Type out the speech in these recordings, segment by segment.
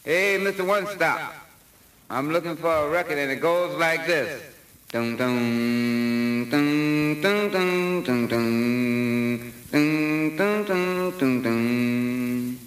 Hey, Mr. One Stop. I'm looking for a record and it goes like this. Dun dun dun dun dun dun dun dun dun dun dun dun.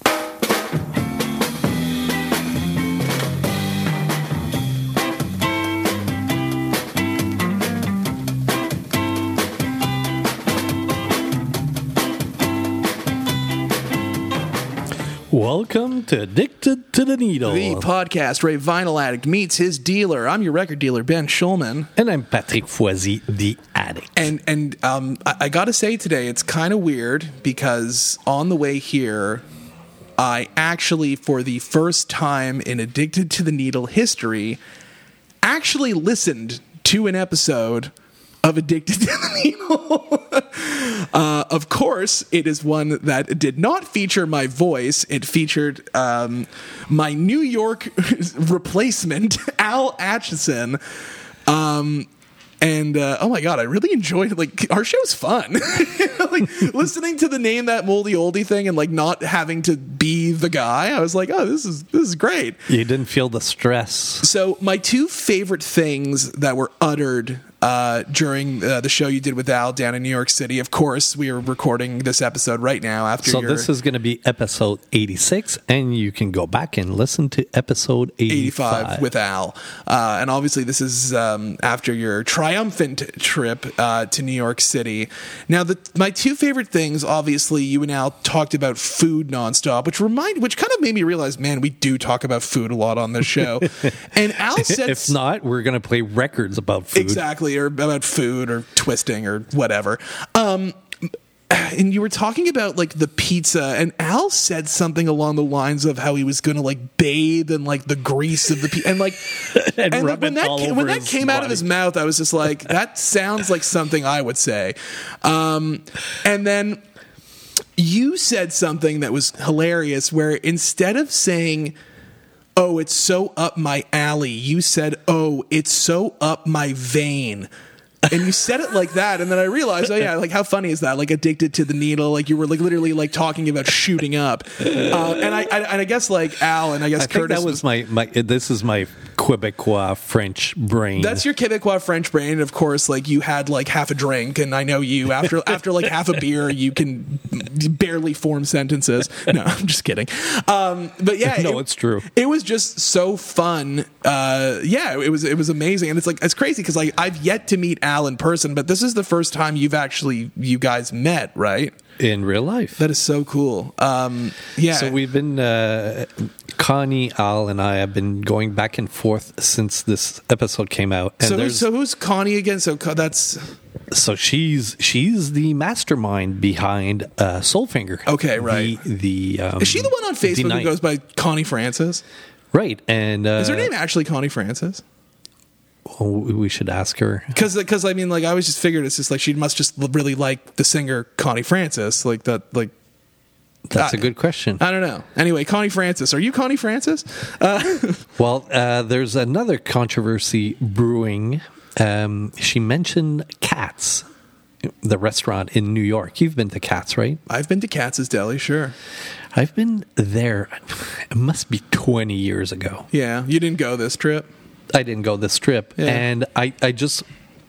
Welcome to Addicted to the Needle, The podcast where a vinyl addict meets his dealer. I'm your record dealer, Ben Schulman. and I'm Patrick Foisy, the addict. And I got to say today, it's kind of weird because on the way here, I actually, for the first time in Addicted to the Needle history, actually listened to an episode of Addicted to the Needle. Of course, it is one that did not feature my voice. It featured my New York replacement, Al Atchison. And oh my god, I really enjoyed it. Like, our show's fun. Like, listening to the Name That Moldy Oldie thing and like not having to be the guy, I was like, oh, this is great. You didn't feel the stress. So my two favorite things that were uttered during the show you did with Al down in New York City. Of course, we are recording this episode right now after. So this is going to be episode 86, and you can go back and listen to episode 85 with Al. And obviously, this is after your triumphant trip to New York City. Now, my two favorite things, obviously, you and Al talked about food nonstop, which kind of made me realize, man, we do talk about food a lot on this show. And Al said, if not, we're going to play records about food. Exactly, or about food or twisting or whatever. And you were talking about like the pizza, and Al said something along the lines of how he was going to like bathe in like the grease of the pizza, and like and like, when that came out of his mouth, I was just like, that sounds like something I would say. And then you said something that was hilarious, where instead of saying, "Oh, it's so up my alley," you said, "Oh, it's so up my vein." And you said it like that, and then I realized, oh yeah, like how funny is that? Like Addicted to the Needle, like you were like literally like talking about shooting up. And I guess like Al and I guess Curtis. Think that was my this is my Quebecois French brain. That's your Quebecois French brain. And of course, like you had like half a drink, and I know you after like half a beer, you can barely form sentences. No, I'm just kidding. But yeah, no, it's true. It was just so fun. Yeah, it was amazing, and it's crazy because like I've yet to meet Al in person, but this is the first time you guys met, right? In real life. That is so cool. Yeah. So we've been, Connie, Al, and I have been going back and forth since this episode came out. And so who's Connie again? So she's the mastermind behind Soulfinger. Okay, right. Is she the one on Facebook who goes by Connie Francis? Right. And is her name actually Connie Francis? We should ask her, because I mean, like, I always just figured it's just like she must just really like the singer Connie Francis, like that. Like, that's a good question. I don't know. Anyway, Connie Francis, are you Connie Francis? Well, there's another controversy brewing. She mentioned Katz, the restaurant in New York. You've been to Katz, right? I've been to Katz's Deli, sure. I've been there. It must be 20 years ago. Yeah, you didn't go this trip. I didn't go this trip, yeah. And I just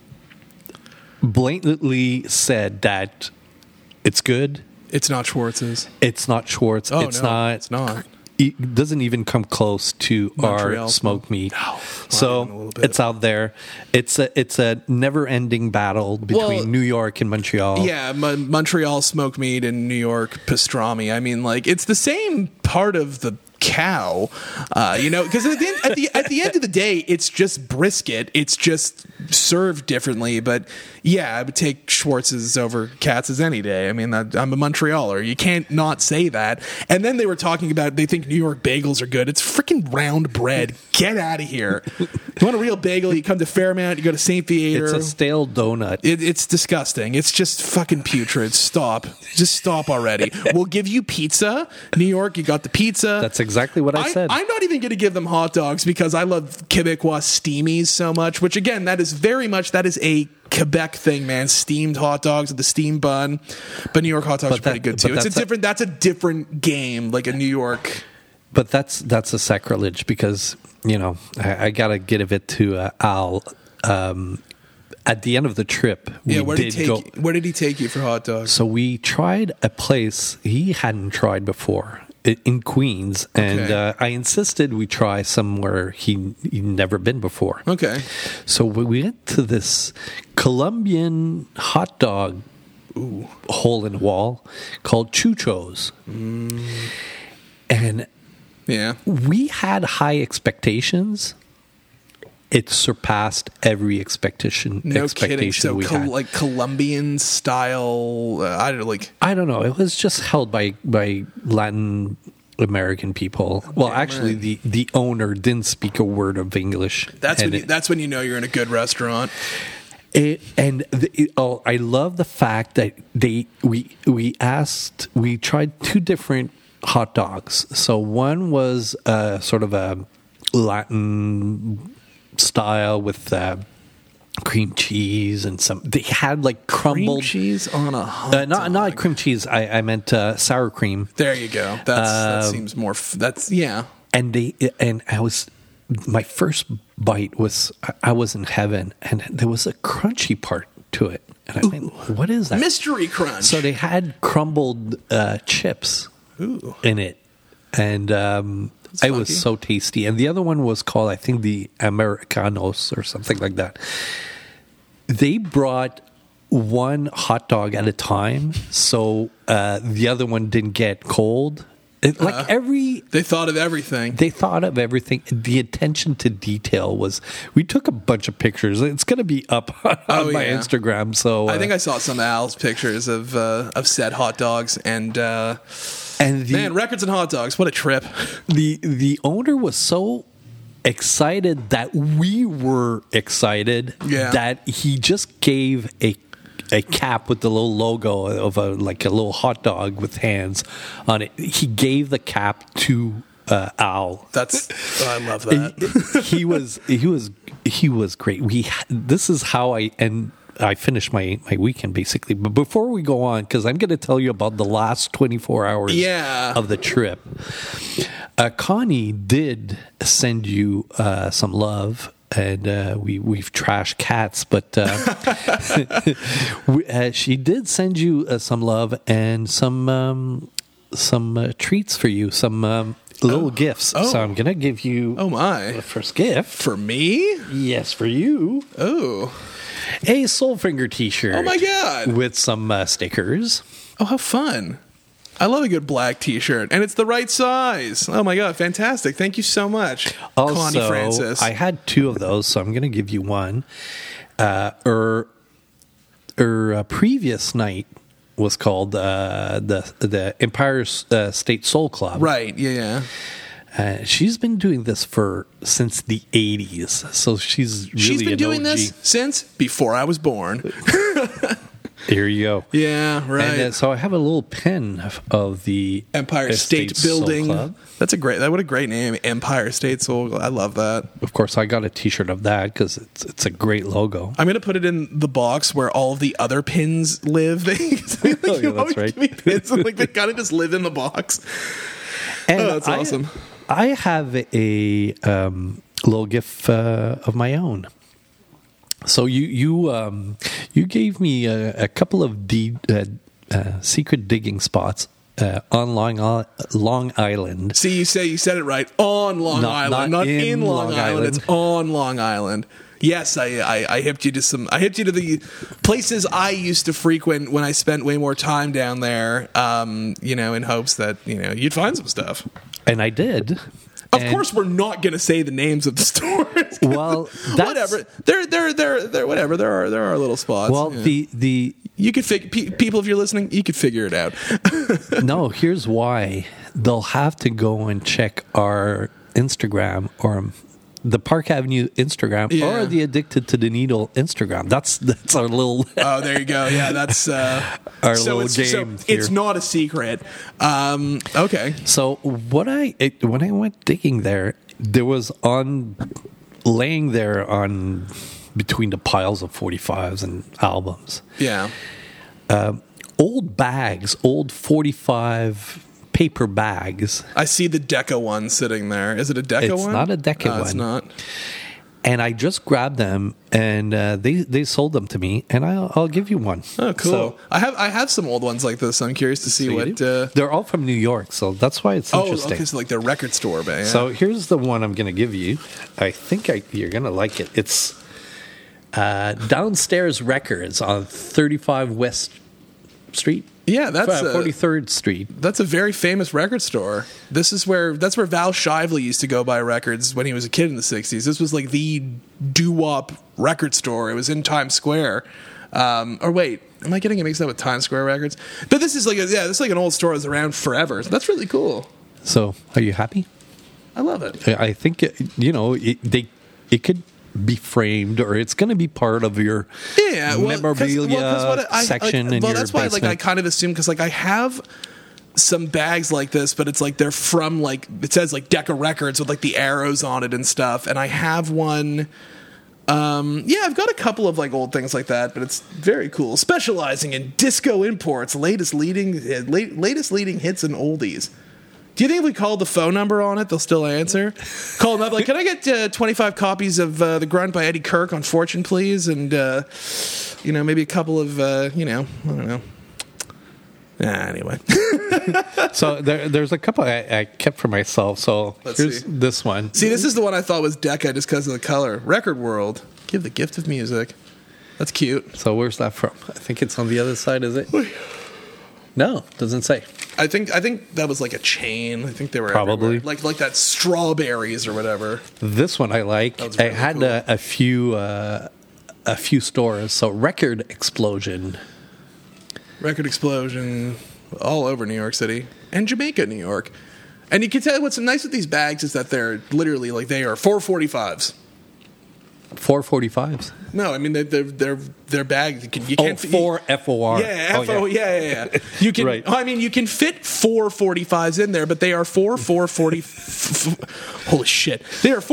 blatantly said that it's good. It's not Schwartz's. It's not Schwartz. Oh, it's no, not. It's not. It doesn't even come close to Montreal our smoked meat. No, so it's out there. It's a never-ending battle between New York and Montreal. Yeah, Montreal smoked meat and New York pastrami. I mean, like, it's the same part of the cow, because at the end of the day, it's just brisket. It's just served differently. But yeah, I would take Schwartz's over Katz's any day. I mean, I'm a Montrealer. You can't not say that. And then they were talking about they think New York bagels are good. It's freaking round bread. Get out of here. You want a real bagel? You come to Fairmount. You go to St. Theater. It's a stale donut. It's disgusting. It's just fucking putrid. Stop. Just stop already. We'll give you pizza. New York, you got the pizza. That's exactly what I said. I'm not even going to give them hot dogs because I love Quebecois steamies so much, which again, that is a Quebec thing, man. Steamed hot dogs with the steam bun. But New York hot dogs are pretty good too. That's a different game, like a New York. but that's a sacrilege because I gotta give it to Al. At the end of the trip, where did he take you for hot dogs? So we tried a place he hadn't tried before in Queens, and I insisted we try somewhere he'd never been before. Okay. So we went to this Colombian hot dog hole in the wall called Chucho's. And we had high expectations. It surpassed every expectation. No kidding. So we had. Like Colombian style. I don't know. It was just held by Latin American people. Well, actually, the owner didn't speak a word of English. That's when you know you're in a good restaurant. I love the fact that we tried two different hot dogs. So one was sort of a Latin style with cream cheese and they had like crumbled cream cheese on a hot dog. Not cream cheese. I meant sour cream. There you go. That seems more. And my first bite was I was in heaven, and there was a crunchy part to it, and I mean, what is that? Mystery crunch. So they had crumbled chips in it, and it was so tasty. And the other one was called, I think, the Americanos or something like that. They brought one hot dog at a time, so the other one didn't get cold. They thought of everything. They thought of everything. The attention to detail was. We took a bunch of pictures. It's going to be up on my Instagram. So I think I saw some of Al's pictures of said hot dogs and records and hot dogs. What a trip! The owner was so excited that we were excited that he just gave a cap with the little logo of a little hot dog with hands on it. He gave the cap to Al. I love that. he was great. This is how I finished my weekend basically. But before we go on, because I'm going to tell you about the last 24 hours of the trip. Connie did send you some love. And we've trashed cats, but she did send you some love and some treats for you, some little gifts. So I'm gonna give you the first gift for me. Yes, for you. Oh, a Soulfinger T-shirt. Oh my god, with some stickers. Oh, how fun! I love a good black T-shirt, and it's the right size. Oh my god, fantastic! Thank you so much, Connie Francis. I had two of those, so I'm going to give you one. Her previous night was called the Empire State Soul Club. Right? Yeah. She's been doing this since the 80s, so she's been doing this since before I was born. Here you go. Yeah, right. And so I have a little pin of the Empire State Building. What a great name, Empire State Soul. I love that. Of course, I got a T-shirt of that because it's a great logo. I'm going to put it in the box where all of the other pins live. That's right. Pins, and, they kind of just live in the box. And that's awesome. I have a little gift of my own. So you gave me a couple of secret digging spots on Long Island. See, you said it right, on Long Island, not in Long Island. It's on Long Island. Yes, I hipped you to the places I used to frequent when I spent way more time down there. In hopes that you'd find some stuff. And I did. Of course, we're not going to say the names of the stores. Well, whatever. They're whatever. There are little spots. Well, you could people, if you're listening, you could figure it out. No, here's why. They'll have to go and check our Instagram or the Park Avenue Instagram or the Addicted to the Needle Instagram. That's our little. Oh, there you go. Yeah, that's our little game. So it's not a secret. Okay. So when I went digging there was laying there on between the piles of 45s and albums. Yeah. Old bags, old 45 paper bags. I see the Deca one sitting there. Is it a Deca one? It's not a Deca one. It's not. And I just grabbed them, and they sold them to me, and I'll give you one. Oh, cool! So, I have some old ones like this. I'm curious to see what. They're all from New York, so that's why it's interesting. Oh, okay, so like their record store, man. Yeah. So here's the one I'm going to give you. I think you're going to like it. It's Downstairs Records on 35 West Street. Yeah, that's 43rd Street. That's a very famous record store. That's where Val Shively used to go buy records when he was a kid in the 60s. This was like the doo-wop record store. It was in Times Square. Or wait, am I getting it mixed up with Times Square Records? But this is like this is like an old store that's around forever. So that's really cool. So, are you happy? I love it. I think it could be framed, or it's going to be part of your memorabilia section in your that's why basement. I kind of assume, because I have some bags like this, but it's like they're from it says like Decca Records with like the arrows on it and stuff, and I have one. I've got a couple of like old things like that, but it's very cool. Specializing in disco imports, latest leading hits and oldies. Do you think if we called the phone number on it, they'll still answer? Call them up, like, can I get 25 copies of The Grunt by Eddie Kirk on Fortune, please? And, maybe a couple of, I don't know. Anyway. So there's a couple I kept for myself. So here's this one. See, this is the one I thought was Decca just because of the color. Record World. Give the gift of music. That's cute. So where's that from? I think it's on the other side, is it? No, doesn't say. I think that was like a chain. I think they were probably everywhere. like that Strawberries or whatever. This one I like. I had cool. a few stores. So Record Explosion all over New York City and Jamaica, New York. And you can tell what's nice with these bags is that they're literally like they are 445s. 445s. No, I mean they're bags. You can't 4 FOR. Yeah, yeah. You can. Right. I mean, you can fit 445s in there, but they are 440. Holy shit! They are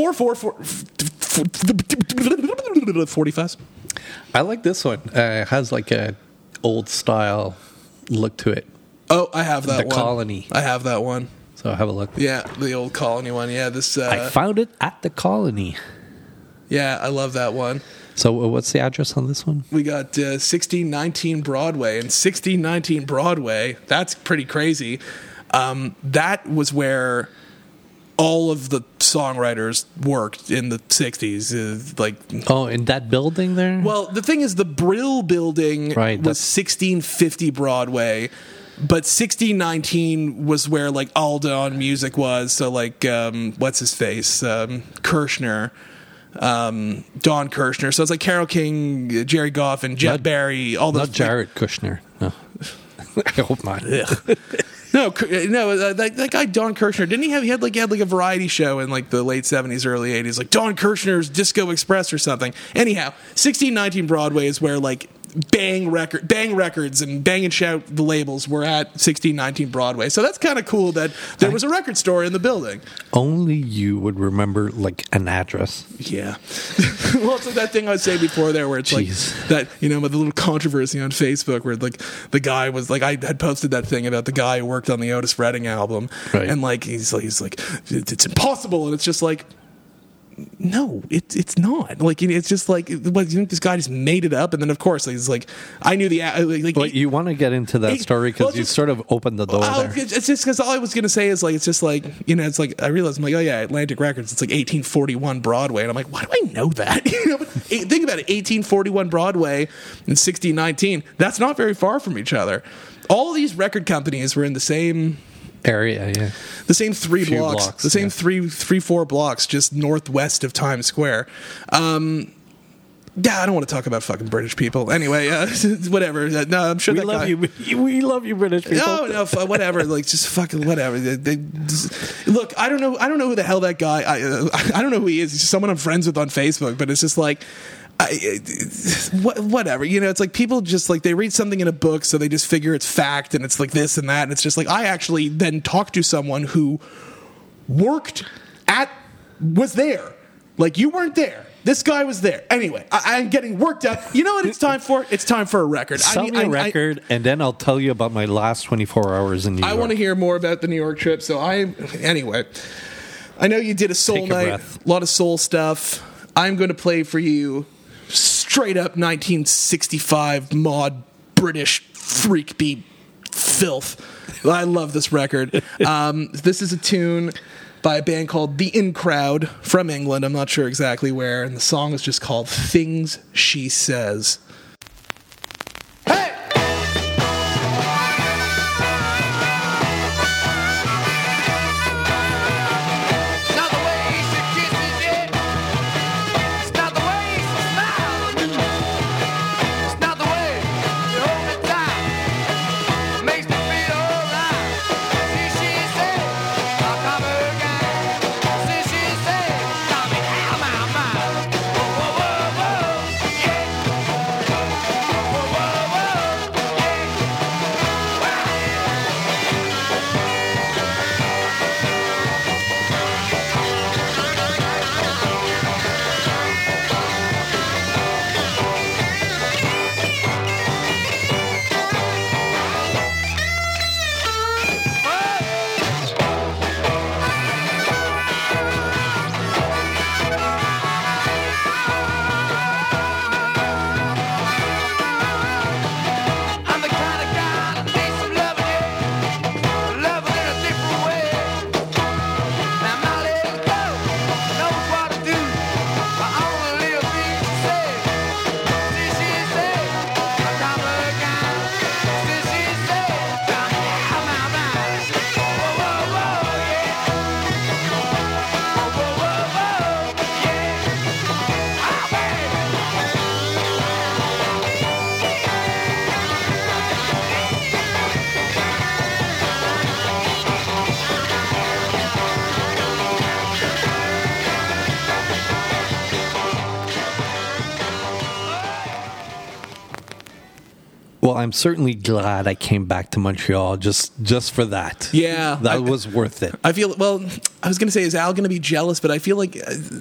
45s. I like this one. It has like a old style look to it. Oh, I have that one. The Colony. I have that one. So have a look. Yeah, the old Colony one. Yeah, this. I found it at the Colony. Yeah, I love that one. So what's the address on this one? We got 1619 Broadway. And 1619 Broadway, that's pretty crazy. That was where all of the songwriters worked in the 60s. In that building there? Well, the thing is, the Brill building was 1650 Broadway. But 1619 was where like all Dawn Music was. So like, what's his face? Kirshner. Don Kirshner. So it's like Carole King, Jerry Goff, and Jet Barry. All those. Not Jared Kushner. No, I hope not. No. That guy Don Kirshner, didn't he have? He had like a variety show in like the late 70s, early 80s, like Don Kirshner's Disco Express or something. Anyhow, 1619 Broadway is where like Bang Records and Bang and Shout, the labels, were at 1619 Broadway. So that's kind of cool that there was a record store in the building. Only you would remember like an address. Yeah. Well, it's like that thing I was saying before there where it's like that, with the little controversy on Facebook where like the guy was like, I had posted that thing about the guy who worked on the Otis Redding album. Right. And like, he's like, it's impossible. And it's just like, no, it's not. Like, it's just like, you think this guy just made it up? And then, of course, he's like, I knew the... But you want to get into that story because you sort of opened the door there. It's just because all I was going to say is, like, it's just like, it's like, I realized, I'm like, oh, yeah, Atlantic Records, it's like 1841 Broadway. And I'm like, why do I know that? But think about it, 1841 Broadway and 1619, that's not very far from each other. All of these record companies were in the same... area, yeah. The same three blocks. The same four blocks just northwest of Times Square. I don't want to talk about fucking British people. Anyway, whatever. No, I'm sure we love you. We love you, British people. No, whatever. Like, just fucking whatever. Look, I don't know who the hell that guy. I don't know who he is. He's just someone I'm friends with on Facebook. But it's just like. Whatever, it's like people just like they read something in a book, so they just figure it's fact, and it's like this and that, and it's just like I actually then talked to someone who was there. Like, you weren't there. This guy was there. Anyway, I'm getting worked up. You know what it's time for? It's time for a record. Sell me a record, and then I'll tell you about my last 24 hours in New York. I want to hear more about the New York trip. Anyway, I know you did a soul night, a lot of soul stuff. I'm going to play for you straight up 1965 mod British freak beat filth. I love this record. This is a tune by a band called The In Crowd from England. I'm not sure exactly where. And the song is just called Things She Says. Well, I'm certainly glad I came back to Montreal just for that. Yeah. That was worth it. I feel, well, I was going to say, is Al going to be jealous? But I feel like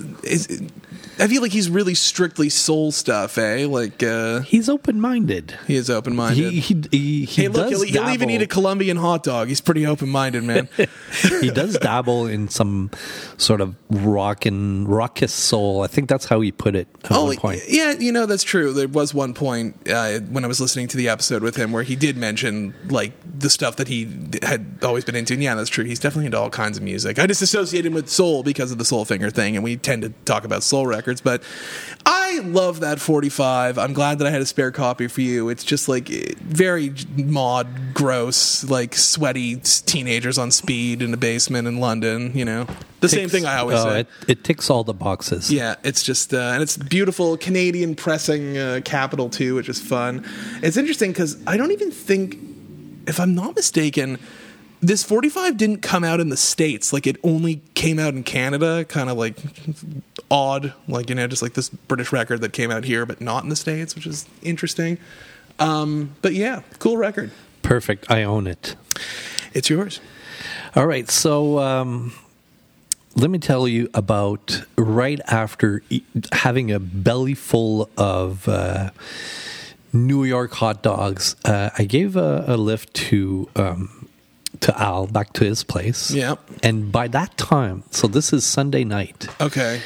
he's really strictly soul stuff, eh? Like he's open-minded. He is open-minded. Hey, look, he'll even eat a Colombian hot dog. He's pretty open-minded, man. He does dabble in some sort of raucous soul. I think that's how he put it at one point. Yeah, that's true. There was one point when I was listening to the episode with him where he did mention like the stuff that he had always been into. And yeah, that's true. He's definitely into all kinds of music. I just associate him with soul because of the Soulfinger thing, and we tend to talk about soul records. But I love that 45. I'm glad that I had a spare copy for you. It's just like very mod, gross, like sweaty teenagers on speed in a basement in London. The same thing I always say. It ticks all the boxes. Yeah, it's just and it's beautiful Canadian pressing Capital too, which is fun. It's interesting because I don't even think, if I'm not mistaken, this 45 didn't come out in the States. Like, it only came out in Canada, kind of like odd, like, just like this British record that came out here but not in the States, which is interesting. But yeah, cool record. Perfect. I own it. It's yours. All right, so let me tell you about right after having a belly full of New York hot dogs. I gave a lift to Al back to his place. Yeah. And by that time, so this is Sunday night. Okay.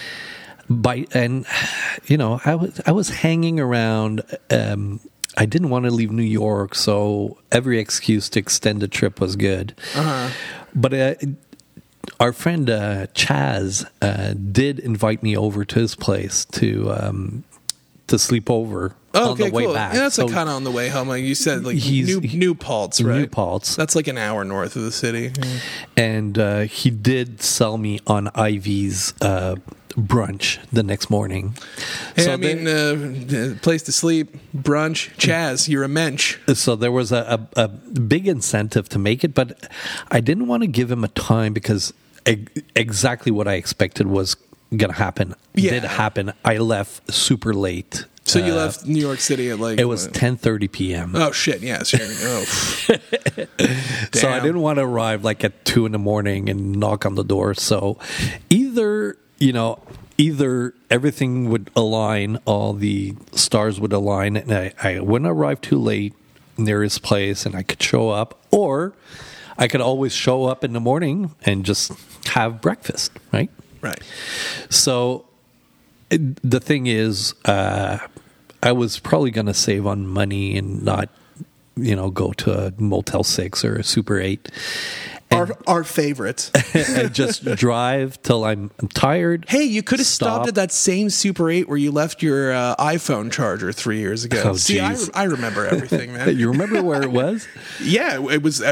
I was hanging around. I didn't want to leave New York, so every excuse to extend the trip was good. Uh-huh. But our friend Chaz did invite me over to his place to sleep over on the way back. Yeah, that's kind of on the way home. Like you said, like New Paltz, right? New Paltz. That's like an hour north of the city. And he did sell me on Ivy's brunch the next morning. Hey, so place to sleep, brunch, Chaz, you're a mensch. So there was a big incentive to make it, but I didn't want to give him a time because exactly what I expected was going to happen. Yeah. Did happen. I left super late. So you left New York City at like... It was 10:30 p.m. Oh, shit, yeah. So I didn't want to arrive like at 2 a.m. and knock on the door. So either either everything would align, all the stars would align, and I wouldn't arrive too late near his place, and I could show up, or I could always show up in the morning and just have breakfast, right? Right. So the thing is, I was probably going to save on money and not, go to a Motel 6 or a Super 8. Our favorites. And just drive till I'm tired. Hey, you could have stopped at that same Super 8 where you left your iPhone charger 3 years ago. Oh, See, I remember everything, man. You remember where it was? Yeah, it was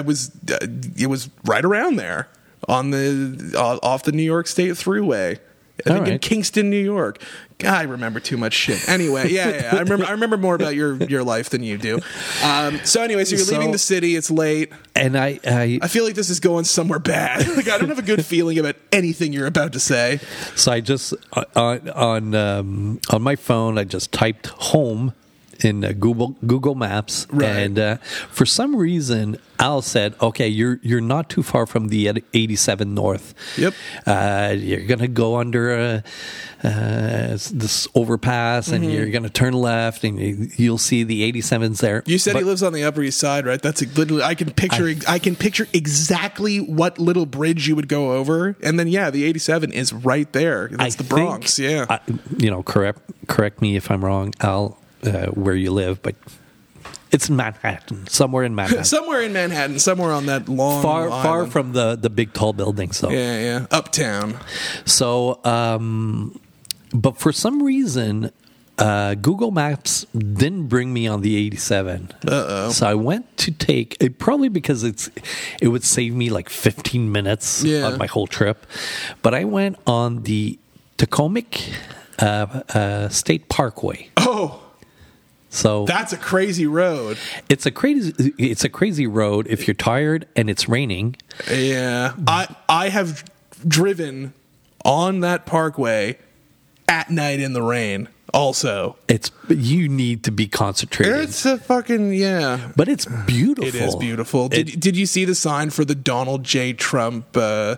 right around there on off the New York State Thruway. I think in Kingston, New York. God, I remember too much shit. Anyway, yeah. I remember more about your life than you do. So you're leaving the city. It's late, and I feel like this is going somewhere bad. Like I don't have a good feeling about anything you're about to say. So I just on my phone I just typed home in Google Maps, right. And for some reason Al said, "Okay, you're not too far from the 87 North. Yep, you're gonna go under this overpass, and you're gonna turn left, and you'll see the 87's there." You said he lives on the Upper East Side, right? That's literally I can picture exactly what little bridge you would go over, and then the 87 is right there. That's the Bronx. Correct me if I'm wrong, Al. Where you live, but it's Manhattan, somewhere in Manhattan, somewhere on that long far from the big tall building. So uptown. So, but for some reason, Google Maps didn't bring me on the 87. So I went to take it, probably because it would save me like 15 minutes on my whole trip. But I went on the Taconic State Parkway. Oh. So that's a crazy road. It's a crazy road if you're tired and it's raining. Yeah. I have driven on that parkway at night in the rain also. You need to be concentrated. It's a fucking but it's beautiful. It is beautiful. Did you see the sign for the Donald J. Trump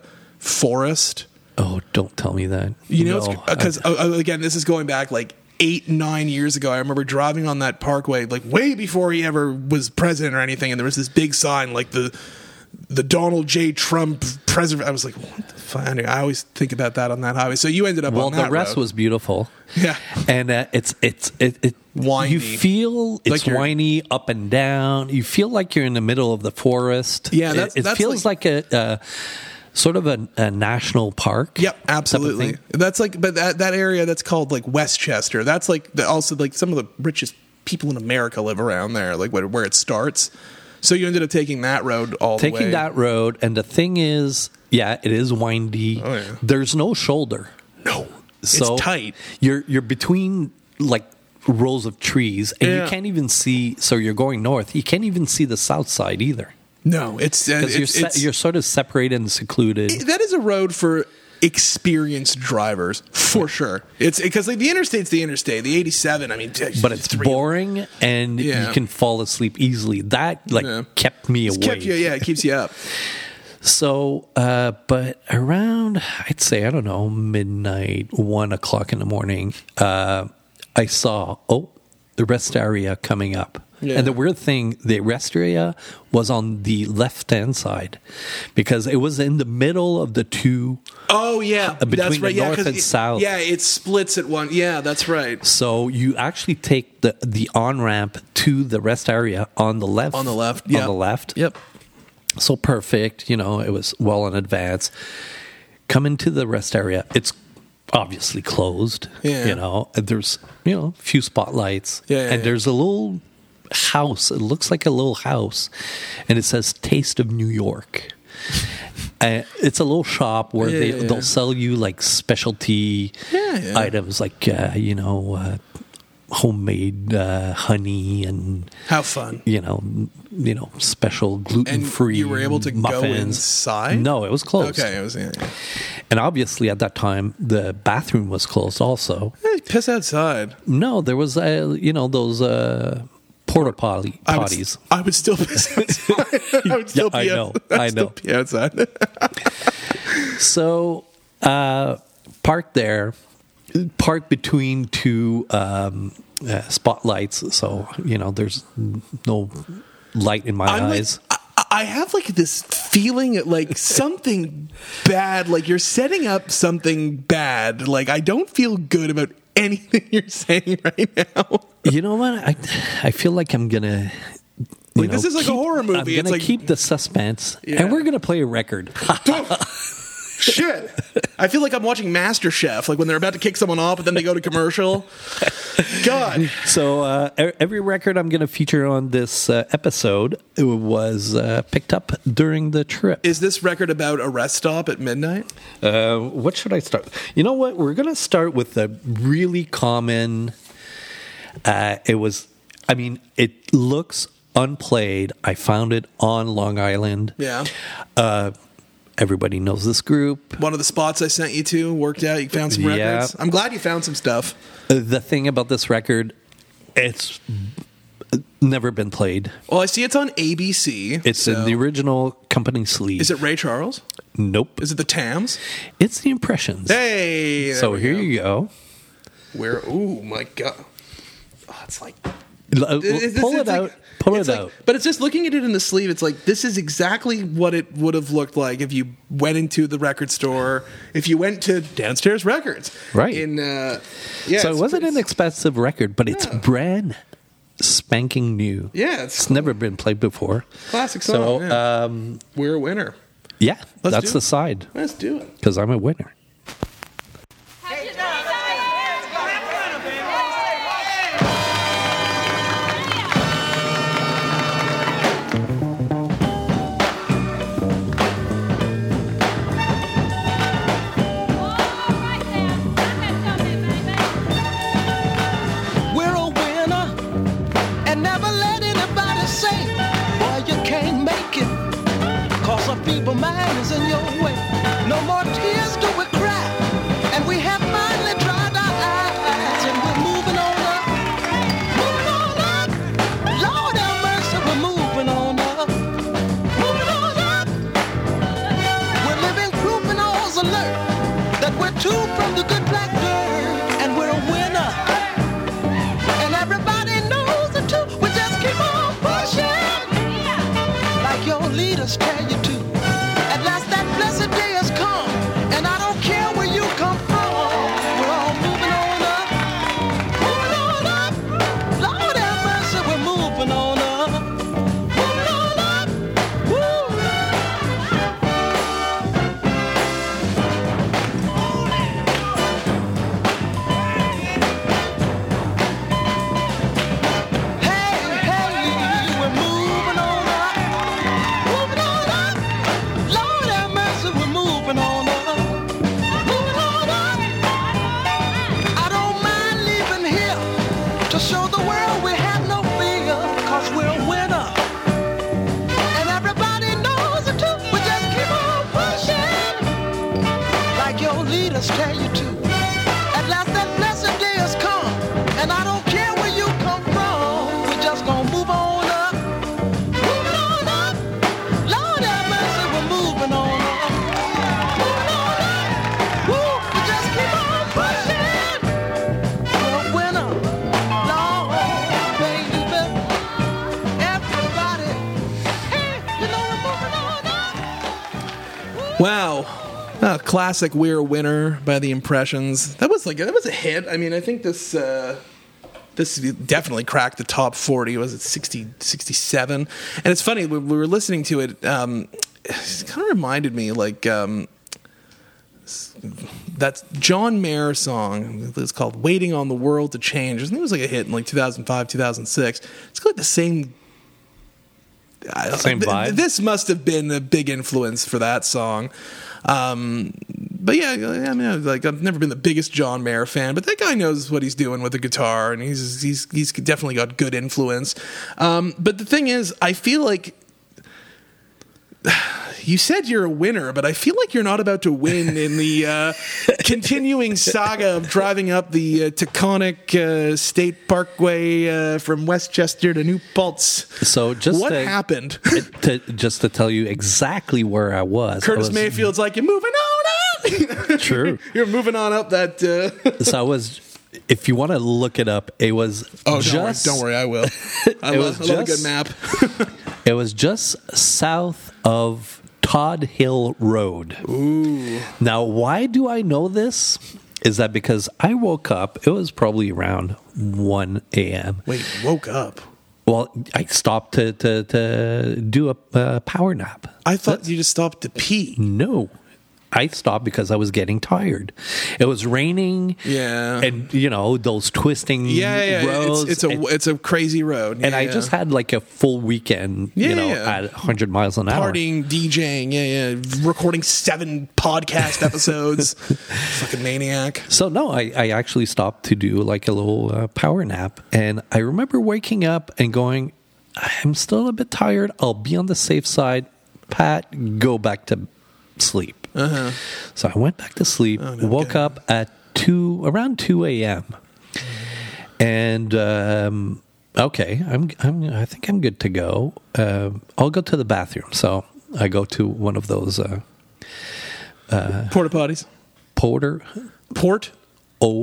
forest? Oh, don't tell me that. Because again, this is going back like 8-9 years ago. I remember driving on that parkway like way before he ever was president or anything, and there was this big sign like the Donald J. Trump president. I was like, what the fuck? I always think about that on that highway. So you ended up on that road. Well, the rest was beautiful. Yeah. And it's windy. You feel it's like whiny up and down. You feel like you're in the middle of the forest. Yeah, it feels like a sort of a national park. Yep, absolutely. That's like, but that area that's called like Westchester. That's like also like some of the richest people in America live around there, like where it starts. So you ended up taking that road the way. Taking that road, and the thing is, it is windy. Oh, yeah. There's no shoulder. No, so it's tight. You're between like rows of trees, and you can't even see. So you're going north. You can't even see the south side either. No, it's you're sort of separated and secluded. That is a road for experienced drivers for sure. It's because like the interstate's the interstate. The 87, I mean, but it's boring and you can fall asleep easily. That kept me awake. It keeps you up. So, but around I'd say midnight, 1 o'clock in the morning, I saw the rest area coming up. Yeah. And the weird thing, the rest area was on the left-hand side because it was in the middle of the two. Oh, yeah. Between that's right. the north and south. Yeah, it splits at one. Yeah, that's right. So you actually take the on-ramp to the rest area on the left. On the left. On the left. Yep. So perfect. It was well in advance. Come into the rest area. It's obviously closed. Yeah. There's, a few spotlights. And there's a little house. It looks like a little house, and it says "Taste of New York." It's a little shop where they'll sell you like specialty items, like homemade honey and how fun. Special gluten-free. And you were able to muffins. Go inside? No, it was closed. Okay, it was. Yeah. And obviously, at that time, the bathroom was closed. Also, hey, piss outside. No, there was those. Porta potties. I would still piss outside. I would still I know. Pee outside. So, parked there, parked between two spotlights, so there's no light in my eyes. I have like this feeling like something bad, like you're setting up something bad. Like I don't feel good about anything you're saying right now. You know what? I feel like I'm gonna. This is like a horror movie. I'm gonna keep the suspense, Yeah. and we're gonna play a record. Shit. I feel like I'm watching MasterChef, like when they're about to kick someone off, but then they go to commercial. God. So every record I'm going to feature on this episode was picked up during the trip. Is this record about a rest stop at midnight? What should I start? You know what? We're going to start with the really common. It looks unplayed. I found it on Long Island. Yeah. Everybody knows this group. One of the spots I sent you to worked out. You found some records. I'm glad you found some stuff. The thing about this record, it's never been played. Well, I see it's on ABC. It's in the original company sleeve. Is it Ray Charles? Nope. Is it the Tams? It's the Impressions. Hey! So here you go. Oh my God. Oh, it's like... Pull it out. But it's just looking at it in the sleeve, it's like, this is exactly what it would have looked like if you went into the record store, if you went to Downstairs Records. Right. So it wasn't an expensive record, but it's brand spanking new. Yeah. It's never been played before. Classic song. So, we're a winner. Yeah, Let's that's do the it. side. Let's do it. Because I'm a winner. Feeble mind is in your way. No more tears do we cry, and we have finally dried our eyes, and we're moving on up, moving on up. Lord have mercy, we're moving on up, moving on up. We're living proof in all's alert that we're two from the good black dirt, and we're a winner, and everybody knows it too. We just keep on pushing, like your leaders tell you to. Blessed day has come, and I don't care where you come from. We're all moving on up, moving on up. Lord have mercy, we're moving on up, moving on up. Woo. Hey, we're moving on up, moving on up. Lord have mercy, we're moving on up, moving on up. I don't mind leaving here to show the world we have no fear, 'cause we're a winner, and everybody knows it too. We just keep on pushing, like your leaders tell you to. At last that blessed day has come, and I don't care where you come from. We're just gonna move on up, moving on up. Lord have mercy, we're moving on up, moving on up. Woo, we just keep on pushing. We're a winner, Lord, baby. Everybody, hey, we're moving on up. Wow. Classic We're a Winner by the Impressions. That was a hit. I mean, I think this definitely cracked the top 40. Was it 60, 67? And it's funny, when we were listening to it, it kind of reminded me like that John Mayer song. It's called Waiting on the World to Change. I think it was like a hit in like 2005, 2006. It's got the same vibe. This must have been a big influence for that song. But yeah, I mean, like I've never been the biggest John Mayer fan, but that guy knows what he's doing with the guitar, and he's definitely got good influence. But the thing is, I feel like you said you're a winner, but I feel like you're not about to win in the continuing saga of driving up the Taconic State Parkway from Westchester to New Paltz. So what happened? Just to tell you exactly where I was. Curtis Mayfield's like, you're moving on up. True. You're moving on up that. So I was, if you want to look it up, it was don't worry, I will. I love a good map. It was just south of Todd Hill Road. Ooh. Now, why do I know this? Is that because I woke up, it was probably around 1 a.m. Wait, woke up? Well, I stopped to do a power nap. I thought you just stopped to pee. No. I stopped because I was getting tired. It was raining. Yeah. And, you know, those twisting roads. It's a crazy road. And I just had like a full weekend, at 100 miles an hour. Partying, DJing, recording 7 podcast episodes. Fucking maniac. So, no, I actually stopped to do like a little power nap. And I remember waking up and going, I'm still a bit tired. I'll be on the safe side. Pat, go back to sleep. Uh-huh. So I went back to sleep, woke up at around 2 a.m. And okay, I think I'm good to go. I'll go to the bathroom. So I go to one of those porta potties. Port O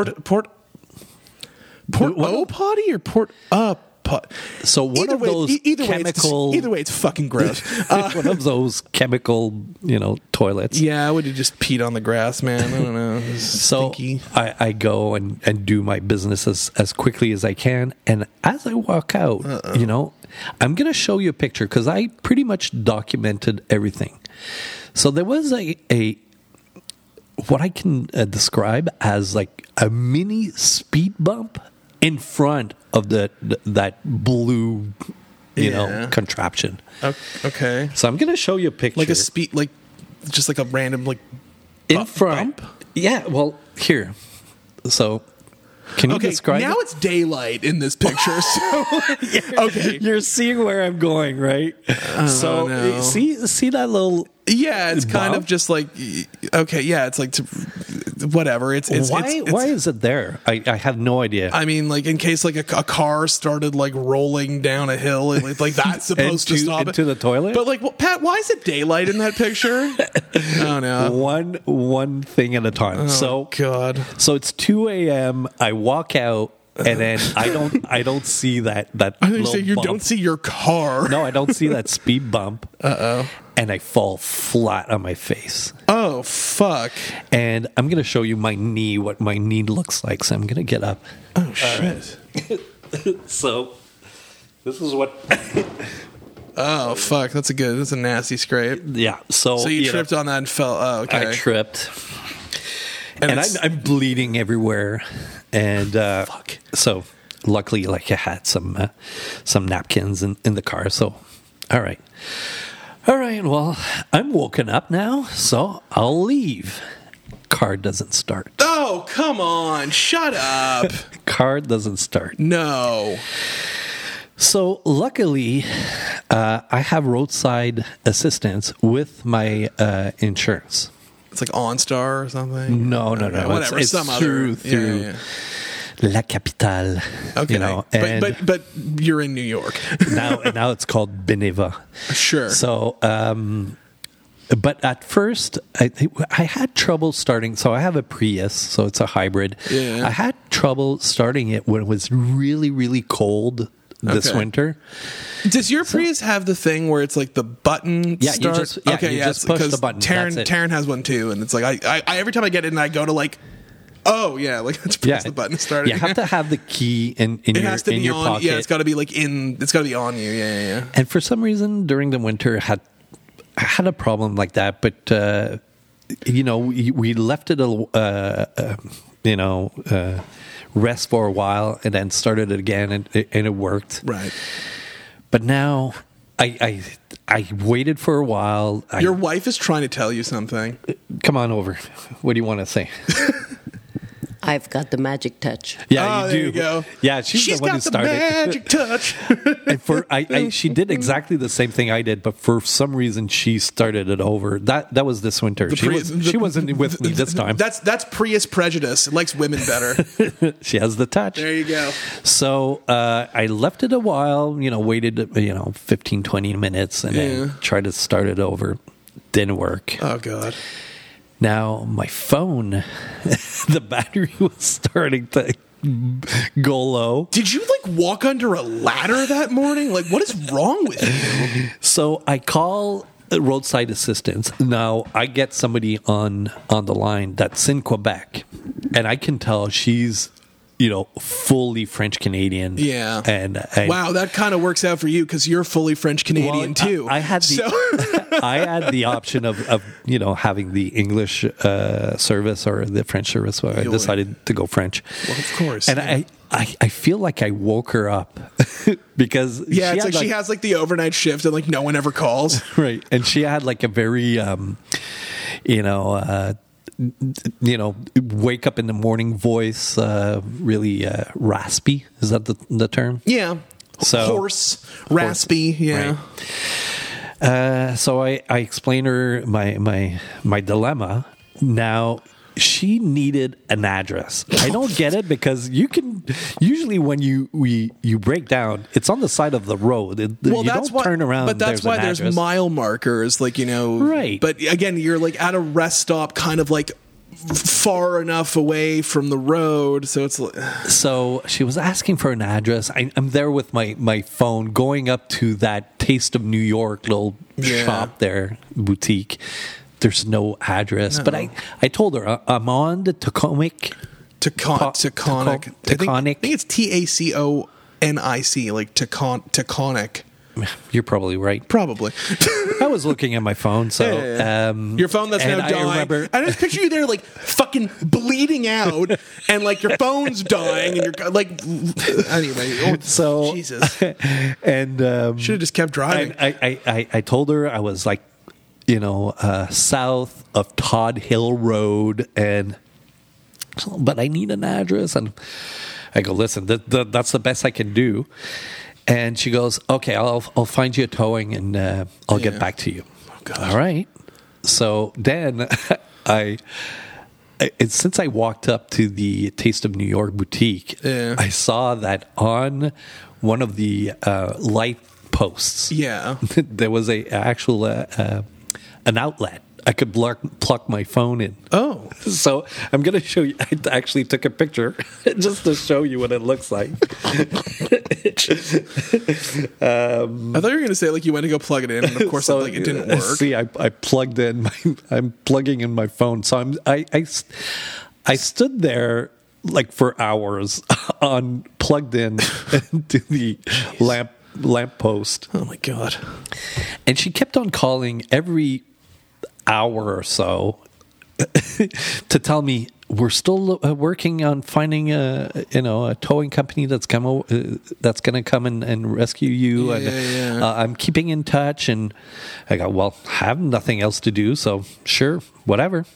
potty or port pot. So one of those chemical. Either way, it's fucking gross. One of those chemical, toilets. Yeah, I would have just peed on the grass, man. I don't know. So stinky. I go and do my business as quickly as I can, and as I walk out, I'm going to show you a picture because I pretty much documented everything. So there was a what I can describe as like a mini speed bump in front of that blue, contraption. Okay. So I'm going to show you a picture. Like a speed, like just like a random in front. Bump? Yeah. Well, here. So can you describe? Now it's daylight in this picture. So okay, you're seeing where I'm going, right? No. See that little. Yeah, it's kind bump? of just like okay. Yeah, it's like whatever. It's why is it there? I have no idea. I mean, like in case like a car started like rolling down a hill, and like that's supposed to stop into the toilet. But like, Pat, why is it daylight in that picture? Oh no, one thing at a time. Oh, so God. So it's 2 a.m. I walk out. And then I don't see that. I think you don't see your car. No, I don't see that speed bump. And I fall flat on my face. Oh fuck! And I'm gonna show you my knee, what my knee looks like. So I'm gonna get up. Oh shit! So this is what. Oh fuck! That's a nasty scrape. Yeah. So you tripped on that and fell. Oh okay. I tripped. And I'm bleeding everywhere, and fuck. So luckily, like I had some napkins in the car. So, all right. Well, I'm woken up now, so I'll leave. Car doesn't start. Oh come on! Shut up. Car doesn't start. No. So luckily, I have roadside assistance with my insurance. It's like OnStar or something? No. Whatever. It's some through other. La Capitale. Okay. But you're in New York. now it's called Beneva. Sure. So, but at first, I had trouble starting. So I have a Prius, so it's a hybrid. Yeah. I had trouble starting it when it was really, really cold this winter. Does your Prius have the thing where it's like the button starts? You just push the button. Taryn has one too, and it's like I every time I get in, I go to like, oh yeah, like let's press the button to start it. You have to have the key in your pocket. Yeah, it's got to be like it's got to be on you. Yeah. And for some reason during the winter, I had a problem like that, but we left it rest for a while and then started it again, and it worked. Right. But now I waited for a while. Your wife is trying to tell you something. Come on over. What do you want to say? I've got the magic touch. Yeah, you do. There you go. Yeah, she's the one who started. Magic touch. And she did exactly the same thing I did, but for some reason she started it over. That was this winter. She wasn't with me this time. That's Prius prejudice. It likes women better. She has the touch. There you go. So I left it a while. Waited 15, 20 minutes, and then tried to start it over. Didn't work. Oh God. Now, my phone, the battery was starting to go low. Did you like walk under a ladder that morning? Like, what is wrong with you? So I call roadside assistance. Now, I get somebody on the line that's in Quebec, and I can tell she's, fully French Canadian. Yeah. And wow, that kind of works out for you because you're fully French Canadian too. I had the I had the option of having the English service or the French service. So I decided to go French. Well, of course. And I feel like I woke her up because it's like she has like the overnight shift and like no one ever calls. Right. And she had like a very wake up in the morning voice, really raspy. Is that the term? Yeah. So hoarse, raspy. Yeah. Right. So I explained her my dilemma. Now, she needed an address. I don't get it because you can usually when you break down, it's on the side of the road. You don't turn around. But that's why there's mile markers, Right. But again, you're like at a rest stop, kind of like far enough away from the road, so it's like. So she was asking for an address. I'm there with my phone, going up to that Taste of New York little shop there, boutique. There's no address, but I told her I'm on the Taconic. Taconic. I think it's TACONIC, like Taconic. You're probably right. Probably. I was looking at my phone, so your phone that's now dying. I just picture you there, like fucking bleeding out, and like your phone's dying, and you're like, anyway. So Jesus, and should have just kept driving. I told her I was like, south of Todd Hill Road, but I need an address, and I go, listen, that's the best I can do. And she goes, okay, I'll find you a towing and I'll get back to you. Oh, God. All right. So then since I walked up to the Taste of New York boutique, I saw that on one of the light posts, there was a actual an outlet. I could plug my phone in. Oh. So I'm going to show you. I actually took a picture just to show you what it looks like. I thought you were going to say like you went to go plug it in, and of course it didn't work. See, I plugged in. I'm plugging in my phone. So I stood there like for hours plugged in to the lamp post. Oh my God. And she kept on calling every hour or so to tell me we're still working on finding a towing company that's going to come and rescue you. I'm keeping in touch, and I go, well, I have nothing else to do, so sure, whatever.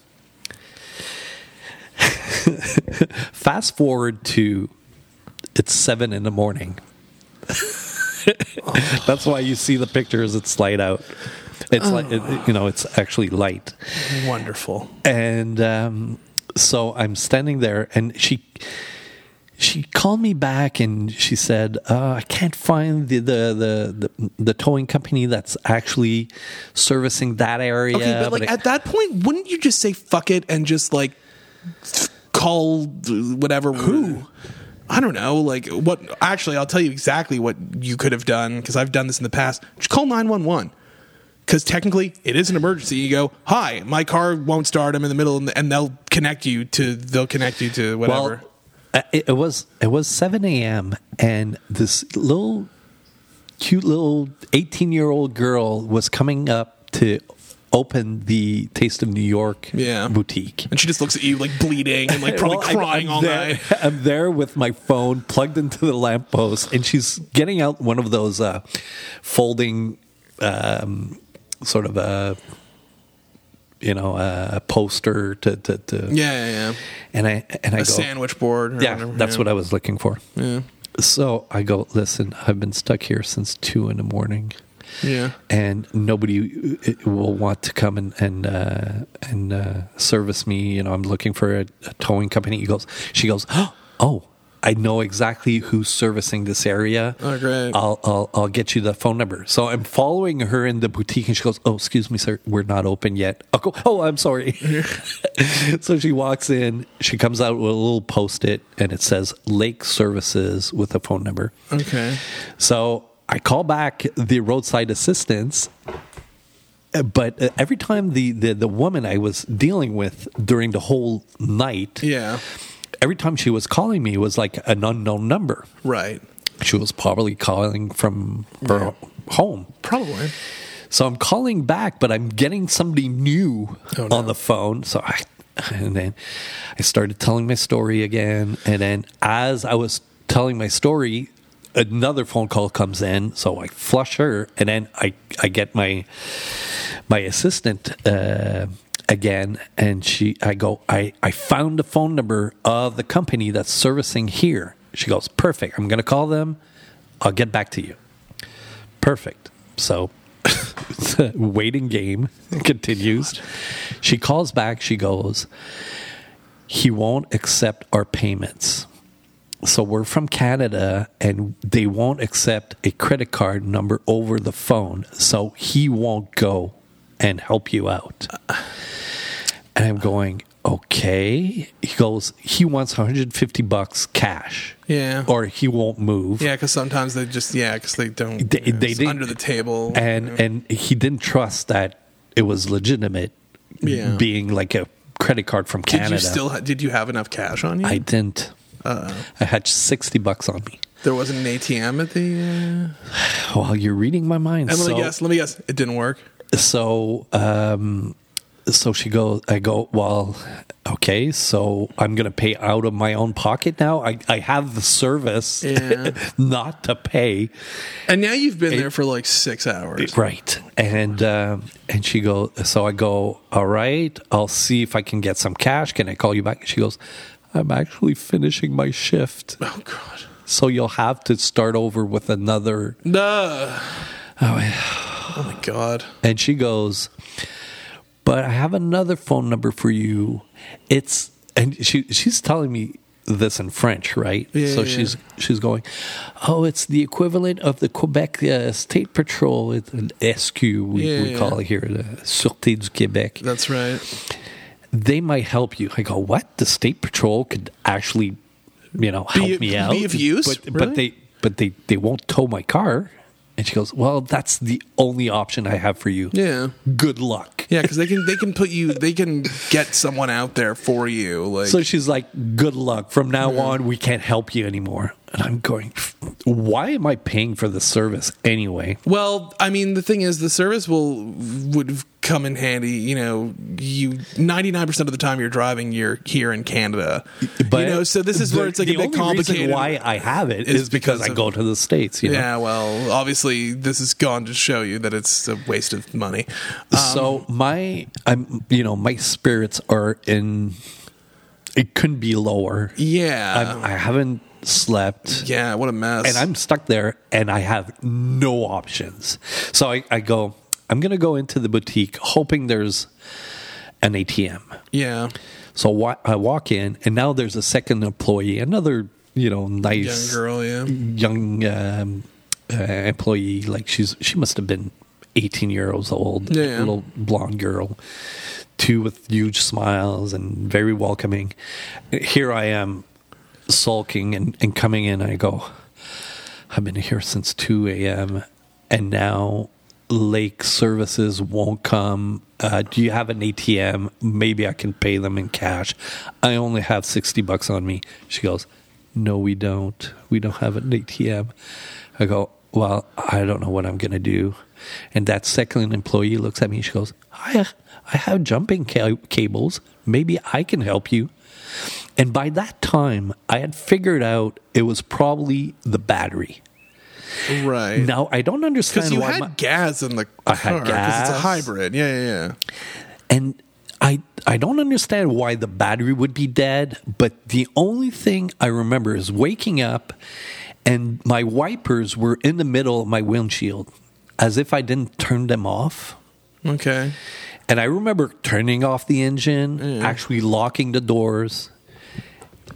Fast forward to it's 7 a.m. That's why you see the pictures. It's light out. It's it's actually light. Wonderful. And so I'm standing there, and she called me back, and she said, "I can't find the towing company that's actually servicing that area." Okay, but at that point, wouldn't you just say fuck it and just like call whatever? Who? I don't know. Like what? Actually, I'll tell you exactly what you could have done because I've done this in the past. Just call 911. Because technically, it is an emergency. You go, hi, my car won't start. I'm in the middle, and they'll connect you to whatever. Well, it was 7 a.m. and this cute little 18-year-old girl was coming up to open the Taste of New York boutique, and she just looks at you like bleeding and like probably crying all night. I'm there with my phone plugged into the lamppost, and she's getting out one of those folding. Sort of a poster to and I go, sandwich board that's what I was looking for. So I go, listen, I've been stuck here since 2 a.m. and nobody will want to come and service me. I'm looking for a towing company. She goes, oh, I know exactly who's servicing this area. Oh, great. I'll get you the phone number. So I'm following her in the boutique, and she goes, "Oh, excuse me, sir, we're not open yet." I'll go, "Oh, I'm sorry." So she walks in. She comes out with a little Post-it, and it says Lake Services with a phone number. Okay. So I call back the roadside assistance. But every time the woman I was dealing with during the whole night, Yeah. every time she was calling me, it was like an unknown number. Right. She was probably calling from her home. Probably. So I'm calling back, but I'm getting somebody new on the phone. And then I started telling my story again. And then as I was telling my story, another phone call comes in. So I flush her, and then I get my assistant again, and I found the phone number of the company that's servicing here. She goes, "Perfect. I'm going to call them. I'll get back to you." Perfect. So waiting game continues. She calls back. She goes, "He won't accept our payments. So we're from Canada, and they won't accept a credit card number over the phone. So he won't go and help you out." And I'm going, "Okay." He goes, "He wants $150 cash." Yeah. Or he won't move. Yeah, because sometimes they just, because they don't, They it's didn't- under the table. And he didn't trust that it was legitimate, being like a credit card from Canada. Did you have enough cash on you? I didn't. I had $60 on me. There wasn't an ATM at the... Well, you're reading my mind. And let me guess. It didn't work? So she goes, I go, "Well, okay, so I'm going to pay out of my own pocket now. I have the service not to pay." And now you've been there for like 6 hours. Right. And she goes, so I go, "All right, I'll see if I can get some cash. Can I call you back?" She goes, "I'm actually finishing my shift. Oh, God. So you'll have to start over with another." Oh, my God. And she goes, "But I have another phone number for you. And she's telling me this in French, right? So she's going, "Oh, it's the equivalent of the Quebec State Patrol. It's an SQ, we call it here, the Sûreté du Québec. That's right. They might help you." I go, "What? The State Patrol could actually, help me out? Be of use? But they won't tow my car." And she goes, "Well, that's the only option I have for you. Yeah. Good luck." Yeah, because they can get someone out there for you. Like, So she's like, "Good luck. From now on, we can't help you anymore." And I'm going, "Why am I paying for the service anyway?" well, I mean, the thing is, the service would come in handy. You 99% of the time you're driving, you're here in Canada. But so this is where it's like a bit complicated. The only reason why I have it is because I go to the States. Yeah, well, obviously, this has gone to show you that it's a waste of money. So my spirits are in. It couldn't be lower. Yeah, I haven't slept. Yeah, what a mess. And I'm stuck there, and I have no options. So I go, I'm going to go into the boutique, hoping there's an ATM. Yeah. So I walk in, and now there's a second employee, another, nice young girl, young employee. Like she must have been 18 years old, little blonde girl, two with huge smiles and very welcoming. Here I am, sulking and coming in. I go, "I've been here since 2 a.m. and now Lake Services won't come. Do you have an ATM? Maybe I can pay them in cash. I only have $60 on me." She goes, "No, we don't. We don't have an ATM." I go, "Well, I don't know what I'm going to do." And that second employee looks at me. She goes, I have jumping cables. Maybe I can help you." And by that time, I had figured out it was probably the battery. Right. Now, I don't understand why. Because you had gas in the car. I had gas. Because it's a hybrid. Yeah. And I don't understand why the battery would be dead, but the only thing I remember is waking up and my wipers were in the middle of my windshield, as if I didn't turn them off. Okay. And I remember turning off the engine, actually locking the doors.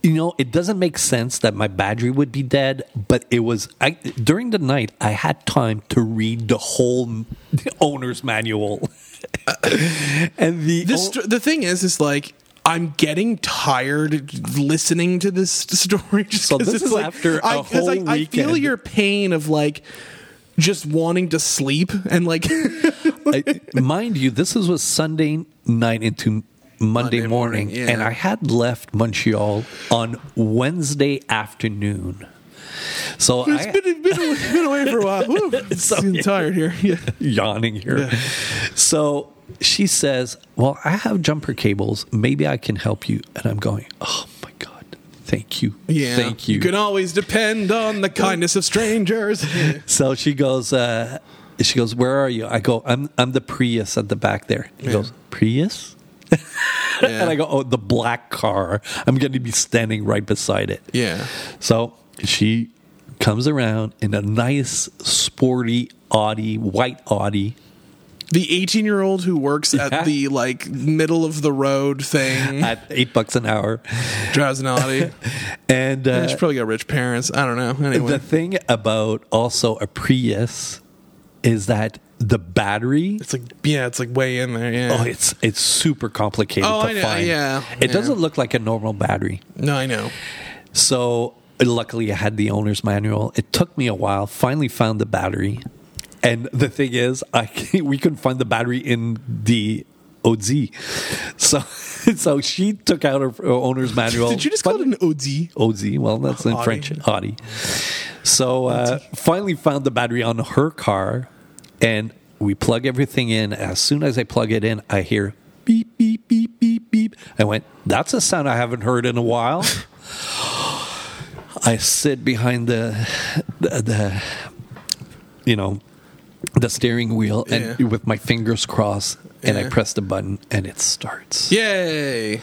it doesn't make sense that my battery would be dead, but it was during the night I had time to read the whole owner's manual. And the thing is like, I'm getting tired listening to this story. Just so this it's is like, after a whole weekend. I feel your pain of like just wanting to sleep and like. Mind you, this was Sunday night into Monday morning, yeah. and I had left Montreal on Wednesday afternoon. So It's been away for a while. Woo. I'm tired here. Yeah. Yawning here. Yeah. So she says, well, I have jumper cables. Maybe I can help you. And I'm going, oh my God, thank you. Yeah. Thank you. You can always depend on the kindness of strangers. So she goes, where are you? I go, I'm the Prius at the back there. He goes, Prius? Yeah. And I go, oh, the black car. I'm going to be standing right beside it. Yeah. So she comes around in a nice, sporty Audi, white Audi. The 18-year-old who works at the like middle of the road thing at $8 an hour drives an Audi, and she probably got rich parents. I don't know. Anyway, the thing about also a Prius is that the battery, it's like way in there. Yeah. Oh, it's super complicated to I know, find. Yeah, it doesn't look like a normal battery. No, I know. So luckily, I had the owner's manual. It took me a while. Finally, found the battery, and the thing is, we couldn't find the battery in the OZ. So she took out her owner's manual. Did you just call it an OZ? OZ. Well, that's in Audi. French. Audi. So finally found the battery on her car. And we plug everything in. As soon as I plug it in, I hear beep, beep, beep, beep, beep. I went, that's a sound I haven't heard in a while. I sit behind the steering wheel and with my fingers crossed, and I press the button, and it starts. Yay!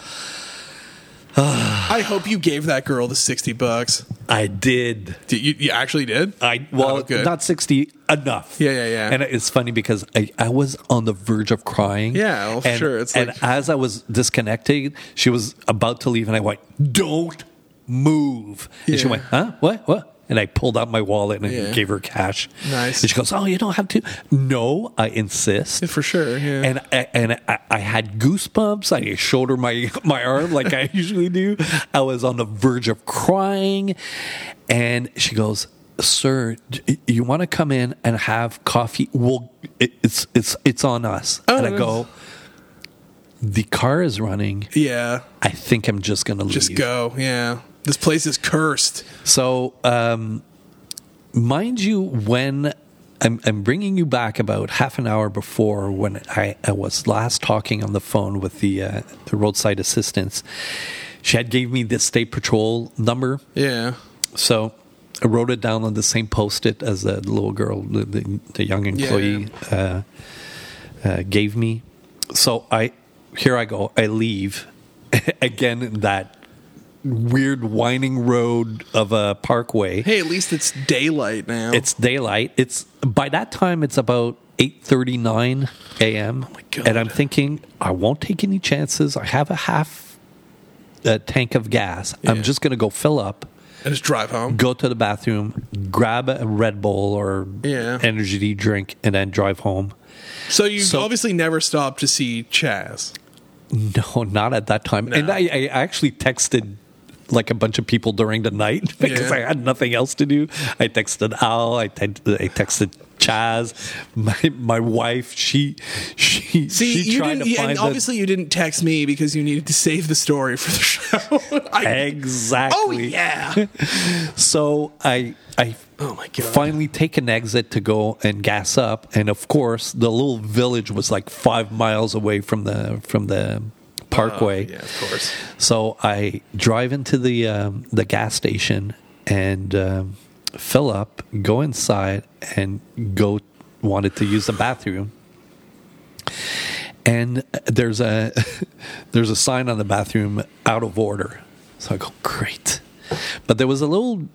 I hope you gave that girl the $60. I did. You actually did? Not 60 enough. Yeah. And it's funny because I was on the verge of crying. Yeah, well, sure. It's and as I was disconnecting, she was about to leave, and I went, "Don't move." And she went, "Huh? What?" And I pulled out my wallet and gave her cash. Nice. And she goes, "Oh, you don't have to." No, I insist. Yeah, for sure. Yeah. And I had goosebumps. I showed her my arm like I usually do. I was on the verge of crying. And she goes, "Sir, you want to come in and have coffee? Well, it's on us." And I go, "The car is running. Yeah. I think I'm just going to leave." Just go. Yeah. This place is cursed. So, mind you, when I'm bringing you back about half an hour before when I was last talking on the phone with the roadside assistance, she had gave me the state patrol number. Yeah. So I wrote it down on the same Post-it as the little girl, the young employee gave me. So here I go. I leave again in that weird winding road of a parkway. Hey, at least it's daylight now. It's daylight. It's by that time it's about 8:39 a.m. Oh my God. And I'm thinking I won't take any chances. I have a half tank of gas. I'm just going to go fill up and just drive home. Go to the bathroom, grab a Red Bull or energy drink, and then drive home. So you obviously never stopped to see Chaz. No, not at that time. No. And I actually texted like a bunch of people during the night because I had nothing else to do. I texted Al. I texted Chaz. My wife. She tried to find. And obviously, you didn't text me because you needed to save the story for the show. Exactly. Oh yeah. So I oh my God. Finally take an exit to go and gas up, and of course the little village was like 5 miles away from the parkway. Yeah, of course. So I drive into the gas station and fill up, go inside, and wanted to use the bathroom. And there's a sign on the bathroom, out of order. So I go, great. But there was a little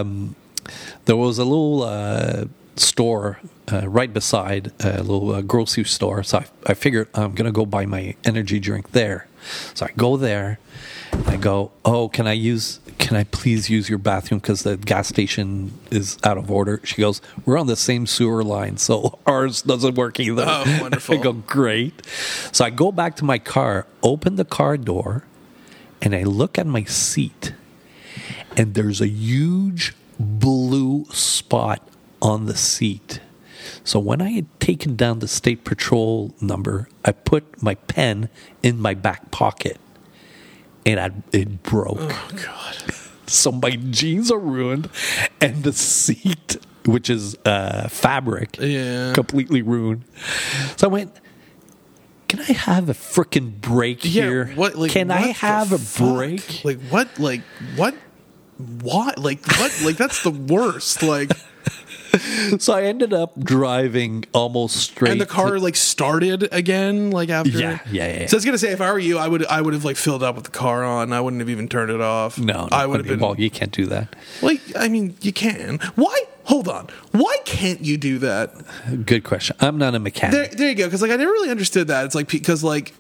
store right beside a little grocery store. So I figured I'm going to go buy my energy drink there. So I go there. I go, oh, can I use can I please use your bathroom because the gas station is out of order? She goes, we're on the same sewer line, so ours doesn't work either. Oh, wonderful. I go, great. So I go back to my car, open the car door, and I look at my seat, and there's a huge blue spot on the seat. So when I had taken down the state patrol number, I put my pen in my back pocket, and it broke. Oh, God. So my jeans are ruined, and the seat, which is fabric, completely ruined. So I went, can I have a freaking break here? What, like, can I have a break? Like, what? Like, what? Why? Like, what? Like, that's the worst. Like... So I ended up driving almost straight. And the car like started again, like after. Yeah. So I was gonna say, if I were you, I would have like filled up with the car on. I wouldn't have even turned it off. No, I would have been. Well, you can't do that. Like, I mean, you can. Why? Hold on. Why can't you do that? Good question. I'm not a mechanic. There you go. Because like I never really understood that. It's like because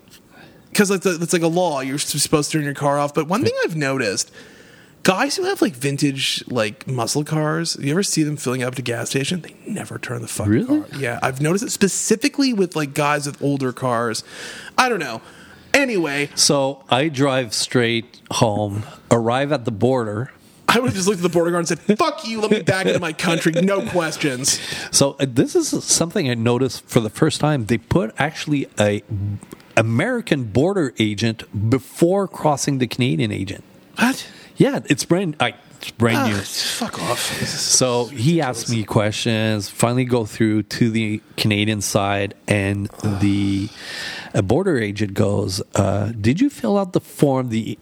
it's like a law. You're supposed to turn your car off. But one thing I've noticed. Guys who have like vintage like muscle cars, you ever see them filling up at a gas station? They never turn the fucking car. Yeah, I've noticed it specifically with like guys with older cars. I don't know. Anyway, so I drive straight home, arrive at the border. I would have just looked at the border guard and said, "Fuck you, let me back into my country, no questions." So this is something I noticed for the first time. They put actually a American border agent before crossing the Canadian agent. What? Yeah, it's brand new. Fuck off. So he asked me questions, finally go through to the Canadian side, and the border agent goes, did you fill out the form, the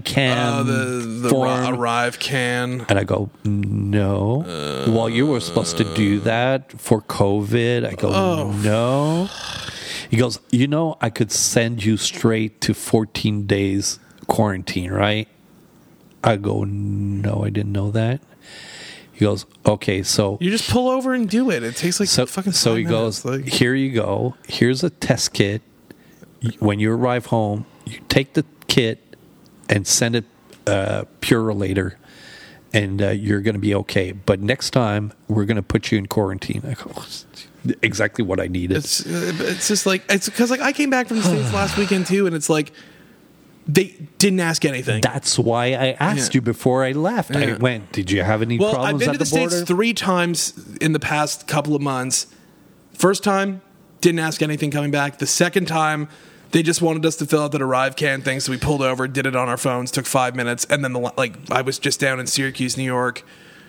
AmCam the form? Arrive can. And I go, no. Well, you were supposed to do that for COVID. I go, no. He goes, I could send you straight to 14 days quarantine, right? I go, no, I didn't know that. He goes, okay, so... You just pull over and do it. It takes like fucking 5 So he minutes. goes, here you go. Here's a test kit. When you arrive home, you take the kit and send it Purolator, and you're going to be okay. But next time, we're going to put you in quarantine. I go, exactly what I needed. It's just like... It's because like I came back from the States last weekend too, and it's like... They didn't ask anything. That's why I asked you before I left. Yeah. I went, did you have any problems I've been at to the border? States 3 times in the past couple of months. First time, didn't ask anything coming back. The second time, they just wanted us to fill out that Arrive can thing, so we pulled over, did it on our phones, took 5 minutes, and then I was just down in Syracuse, New York.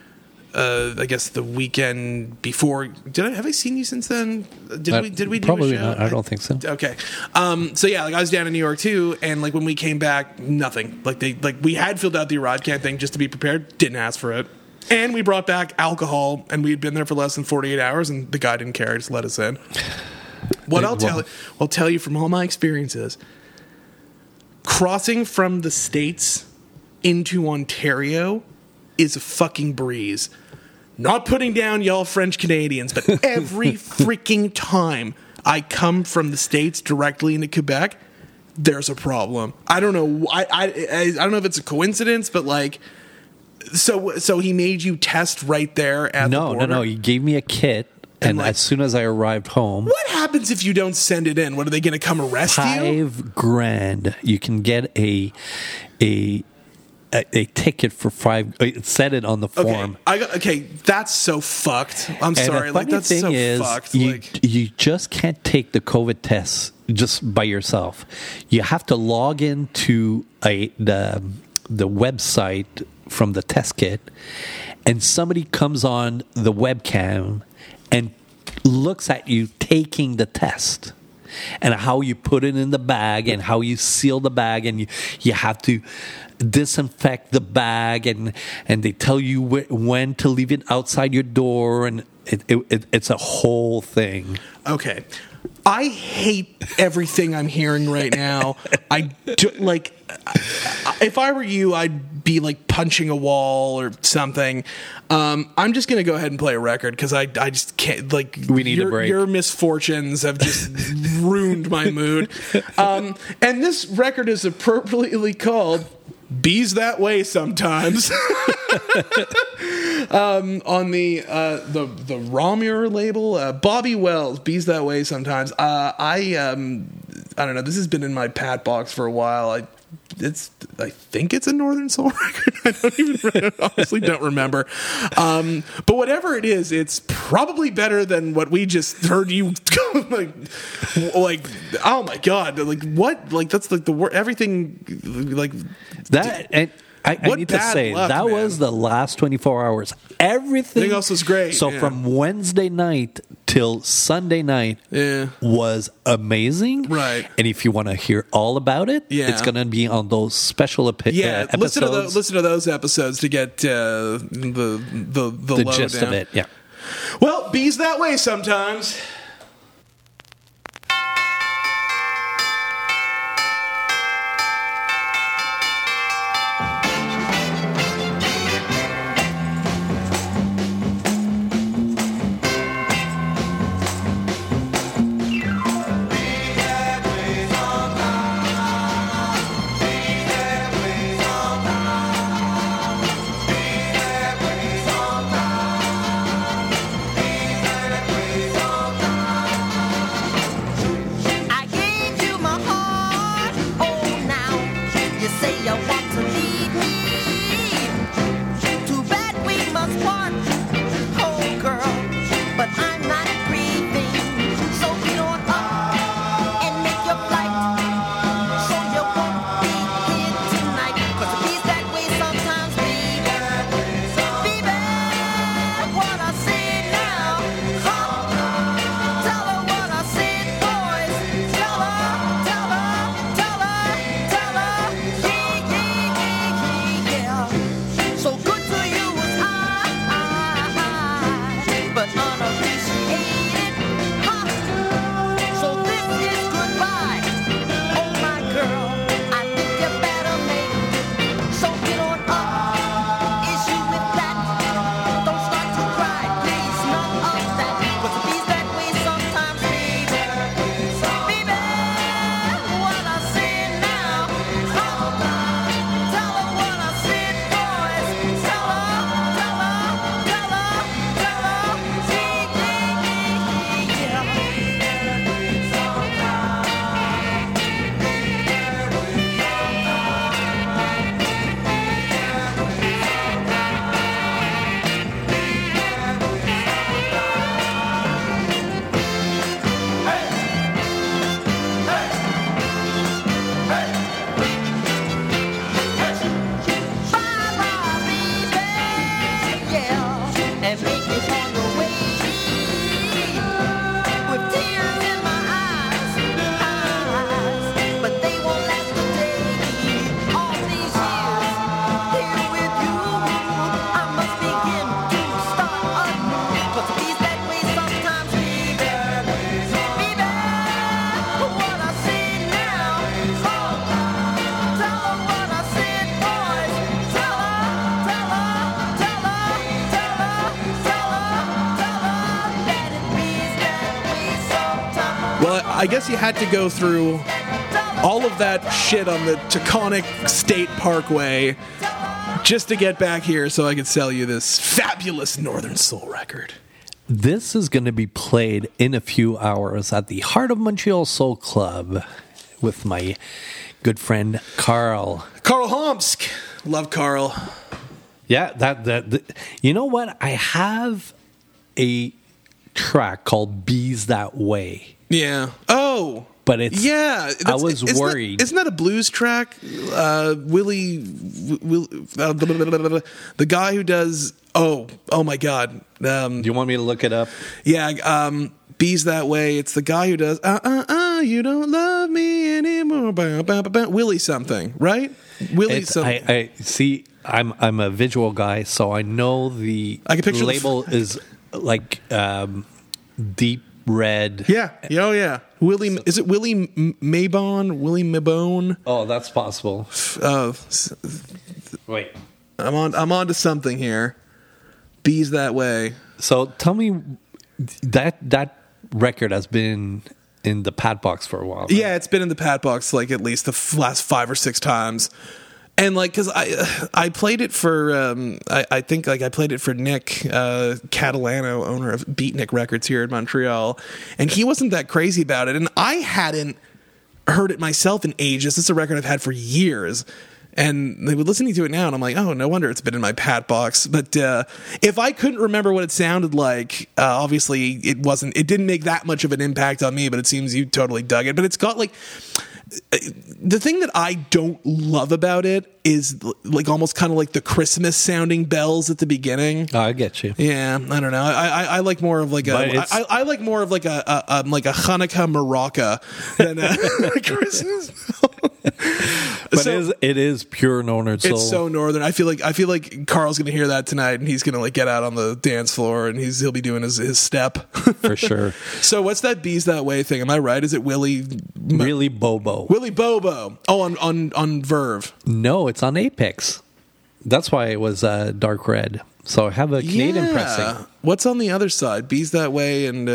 I guess the weekend before. Have I seen you since then? Did we do probably a show? not. I don't think so. Okay. So yeah, like I was down in New York too, and like when we came back, nothing. Like we had filled out the Arrive can thing just to be prepared, didn't ask for it. And we brought back alcohol, and we'd been there for less than 48 hours, and the guy didn't care, just let us in. What I'll tell you from all my experiences, crossing from the States into Ontario is a fucking breeze. Not putting down y'all French Canadians, but every freaking time I come from the States directly into Quebec, there's a problem. I don't know. I don't know if it's a coincidence, but like, so he made you test right there at the border? No. He gave me a kit, and like, as soon as I arrived home, what happens if you don't send it in? What, are they going to come arrest you? $5,000. You can get a ticket for $5. It said it on the form. Okay, that's so fucked. I'm sorry. Like, that's so fucked. Like, you just can't take the COVID test just by yourself. You have to log into the website from the test kit, and somebody comes on the webcam and looks at you taking the test, and how you put it in the bag, and how you seal the bag, and you have to disinfect the bag, and they tell you when to leave it outside your door, and it's a whole thing. Okay, I hate everything I'm hearing right now. If I were you, I'd be like punching a wall or something. I'm just gonna go ahead and play a record because I just can't. Like, we need a break. Your misfortunes have just ruined my mood. And this record is appropriately called Bees That Way Sometimes. On the Romure label, Bobby Wells, Bees That Way Sometimes. I don't know. This has been in my Pat box for a while. I think it's a Northern Soul record. I honestly don't remember. But whatever it is, it's probably better than what we just heard you go like oh my God, like what? Like that's like the word, everything like that. And I need to say that was the last 24 hours. Everything else was great. So from Wednesday night till Sunday night was amazing. Right. And if you want to hear all about it, it's going to be on those special episodes. Listen to those episodes to get the gist of it. Yeah. Well, Bees That Way Sometimes. I guess you had to go through all of that shit on the Taconic State Parkway just to get back here so I could sell you this fabulous Northern Soul record. This is going to be played in a few hours at the Heart of Montreal Soul Club with my good friend Carl. Carl Homsk. Love Carl. Yeah, that you know what? I have a track called Bees That Way. Yeah. Oh. But it's I was worried. Isn't that a blues track? Willie the guy who does oh my God. Do you want me to look it up? Yeah, Bees That Way. It's the guy who does you don't love me anymore. Willie something, right? Willie something. I see. I'm a visual guy, so I know the label is like deep red. Yeah. Oh yeah. Willie. So, is it Willie Mabon? Willie Mabone? Oh, that's possible. Wait. I'm on to something here. Bees That Way. So tell me that record has been in the Pat box for a while. Right? Yeah, it's been in the Pat box like at least the last 5 or 6 times. And like, cause I played it for, I think like I played it for Nick, Catalano, owner of Beatnik Records here in Montreal. And he wasn't that crazy about it. And I hadn't heard it myself in ages. This is a record I've had for years. And they were listening to it now, and I'm like, oh, no wonder it's been in my Pat box. But if I couldn't remember what it sounded like, obviously it didn't make that much of an impact on me, but it seems you totally dug it. But it's got like, the thing that I don't love about it is like almost kind of like the Christmas sounding bells at the beginning. Oh, I get you. Yeah, I don't know. I like more of like I like more of like a Hanukkah maraca than a Christmas. But it is pure northern soul. It's so northern. I feel like Carl's gonna hear that tonight, and he's gonna like get out on the dance floor, and he'll be doing his step for sure. So what's that Bees That Way thing? Am I right? Is it Willie Bobo? Willie Bobo. Oh, on Verve. No, it's on Apex. That's why it was dark red. So I have a Canadian pressing. What's on the other side? Bees That Way and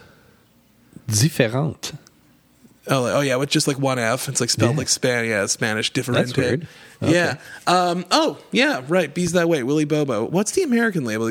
Différente. Oh yeah, with just like one F. It's like spelled like Spanish. Different. That's weird. Okay. Yeah. Oh yeah, right. Bees That Way. Willie Bobo. What's the American label?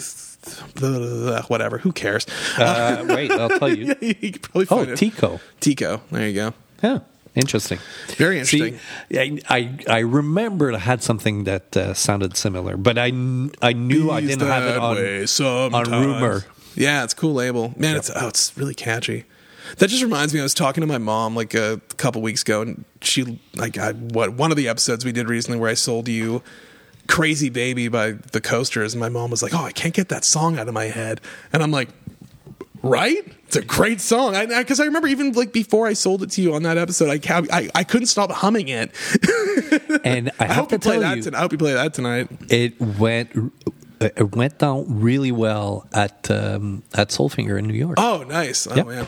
Whatever. Who cares? Wait, I'll tell you. You could probably find it. Tico. Tico. There you go. Yeah. Interesting. Very interesting. See, I remembered I had something that sounded similar, but I knew I didn't have it on Rumor. Yeah, it's a cool label. Man, it's really catchy. That just reminds me, I was talking to my mom like a couple weeks ago, and she one of the episodes we did recently where I sold you Crazy Baby by the Coasters, and my mom was like, oh, I can't get that song out of my head. And I'm like, right? It's a great song. Because I remember even like before I sold it to you on that episode, I couldn't stop humming it. And I have to tell you, I hope you play that tonight. It went down really well at Soulfinger in New York. Oh, nice. Oh, yep. Man.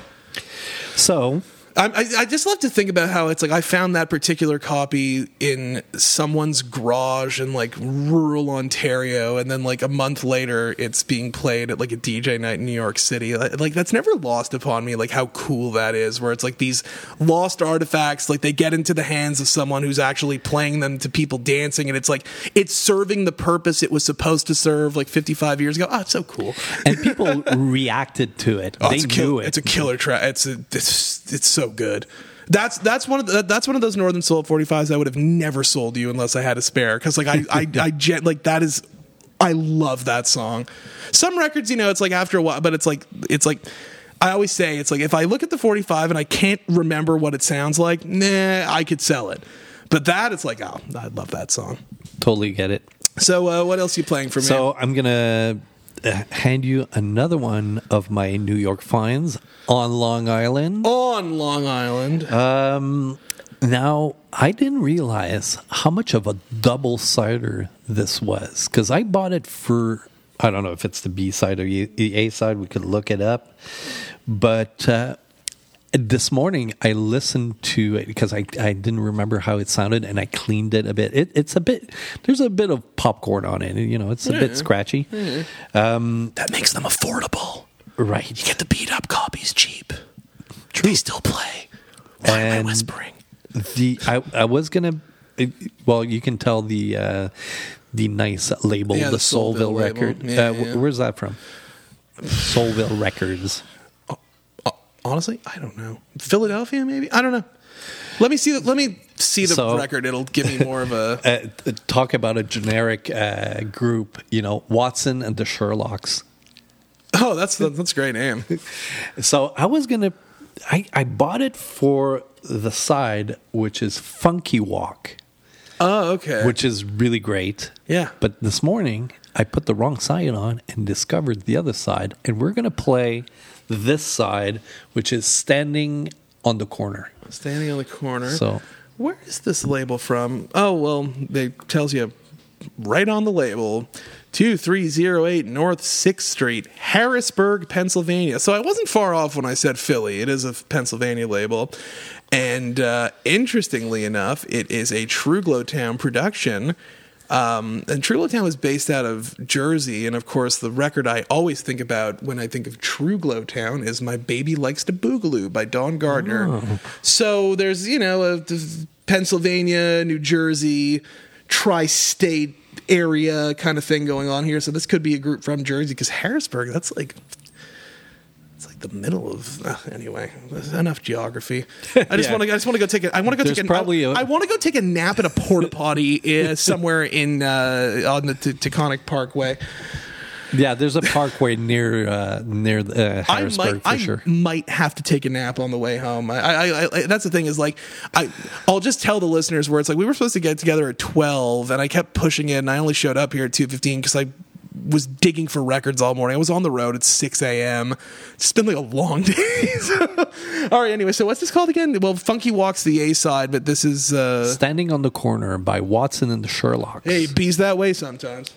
So I just love to think about how it's like I found that particular copy in someone's garage in like rural Ontario, and then like a month later it's being played at like a DJ night in New York City. Like that's never lost upon me, like how cool that is, where it's like these lost artifacts, like they get into the hands of someone who's actually playing them to people dancing, and it's like it's serving the purpose it was supposed to serve like 55 years ago. Oh, it's so cool. And people reacted to it. They knew it. It's a killer track. It's so good. That's one of those Northern Soul 45s I would have never sold you unless I had a spare, because like I love that song. Some records, it's like after a while, but it's like I always say, it's like if I look at the 45 and I can't remember what it sounds like, I could sell it. But that, it's like, oh, I love that song. Totally get it. So what else are you playing for me? So I'm gonna hand you another one of my New York finds on Long Island. On Long Island. Now, I didn't realize how much of a double-sider this was, because I bought it for, I don't know if it's the B side or the A side, we could look it up, but this morning I listened to it because I didn't remember how it sounded, and I cleaned it a bit. It's a bit, there's a bit of popcorn on it, it's a bit scratchy. That makes them affordable. Right. You get the beat up copies cheap. True. They still play. Why am I whispering? I was gonna, well, you can tell the nice label, the Soulville record. Where's that from? Soulville Records. Honestly, I don't know. Philadelphia, maybe. I don't know. Let me see the record. It'll give me more of a talk about a generic group. Watson and the Sherlocks. Oh, that's a great name. So I was gonna, I bought it for the side, which is Funky Walk. Oh, okay. Which is really great. Yeah. But this morning I put the wrong side on and discovered the other side, and we're gonna play this side, which is Standing on the Corner. Standing on the Corner. So where is this label from? Oh, well, it tells you right on the label. 2308 North 6th Street, Harrisburg, Pennsylvania. So I wasn't far off when I said Philly. It is a Pennsylvania label. And interestingly enough, it is a True Town production. And True Town was based out of Jersey. And of course, the record I always think about when I think of True Town is My Baby Likes to Boogaloo by Don Gardner. Oh. So there's, a Pennsylvania, New Jersey tri-state area kind of thing going on here. So this could be a group from Jersey, because Harrisburg, that's like the middle of anyway. Enough geography. I just want to go take a. I want to go take a nap at a porta potty somewhere in on the Taconic Parkway. Yeah, there's a parkway near Harrisburg for sure. I might have to take a nap on the way home. I that's the thing is like I'll just tell the listeners where it's like we were supposed to get together at 12 and I kept pushing it and I only showed up here at 2:15 because I was digging for records all morning. I was on the road at 6 a.m. It's been like a long day. All right, anyway, so what's this called again? Well, Funky Walk's the A side, but this is Standing on the Corner by Watson and the Sherlocks. Hey, bees that way sometimes.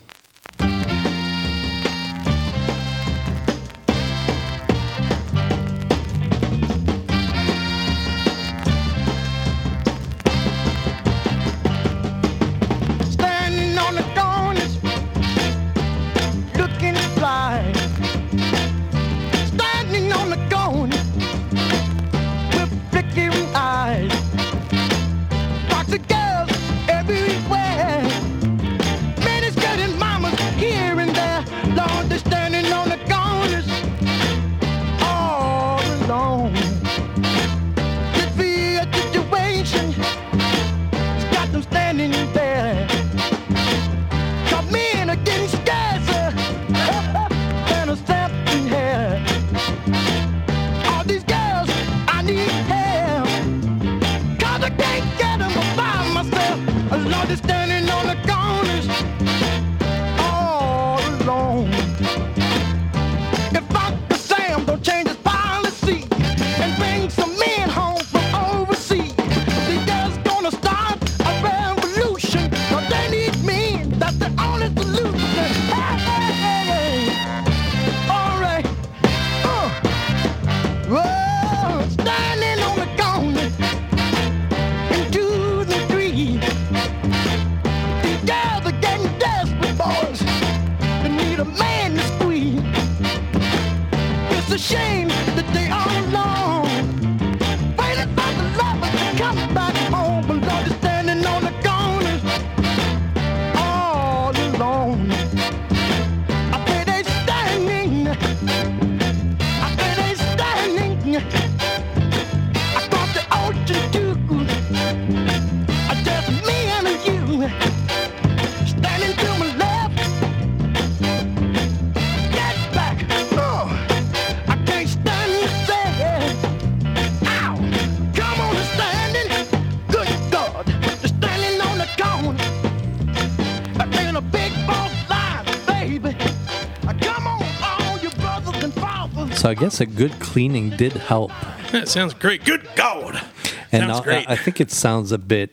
So I guess a good cleaning did help. That sounds great. Good God. And sounds great. I think it sounds a bit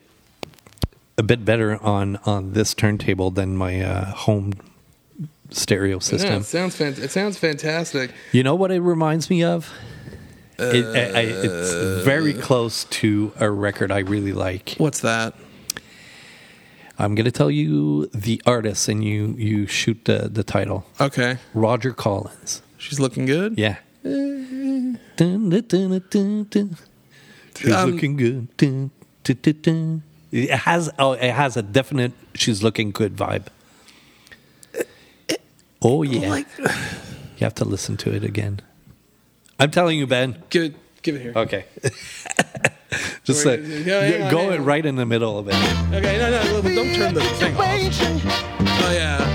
better on this turntable than my home stereo system. Yeah, it sounds fantastic. You know what it reminds me of? It's very close to a record I really like. What's that? I'm going to tell you the artist, and you shoot the title. Okay. Roger Collins. She's looking good? Yeah. Dun, dun, dun, dun, dun. She's looking good. Dun, dun, dun, dun. It has a definite she's looking good vibe. Oh, yeah. You have to listen to it again. I'm telling you, Ben. Give it here. Okay. Just go it right in the middle of it. Okay, no, don't turn the thing off. Oh, yeah.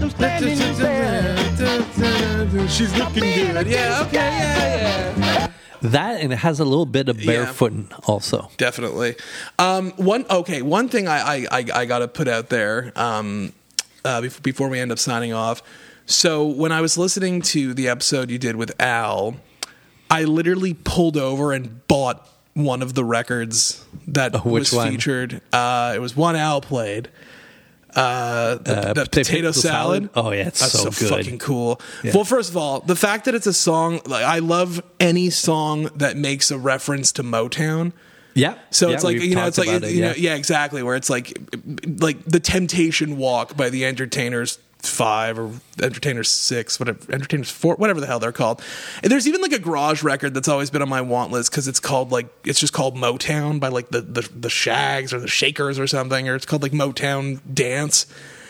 She's looking good. Yeah, okay, yeah. That, and it has a little bit of barefooting also. Definitely. One thing I got to put out there before we end up signing off. So when I was listening to the episode you did with Al, I literally pulled over and bought one of the records that was featured. It was one Al played. The potato salad. Oh yeah, that's so good. Fucking cool. Yeah. Well, first of all, the fact that it's a song, like, I love any song that makes a reference to Motown. Yeah. So it's like, it's like, yeah, exactly, where it's like The Temptation Walk by the Entertainers 5 or Entertainers 6, whatever, Entertainers 4, whatever the hell they're called. And there's even like a garage record that's always been on my want list because it's just called Motown by like the Shags or the Shakers or something, or it's called like Motown Dance.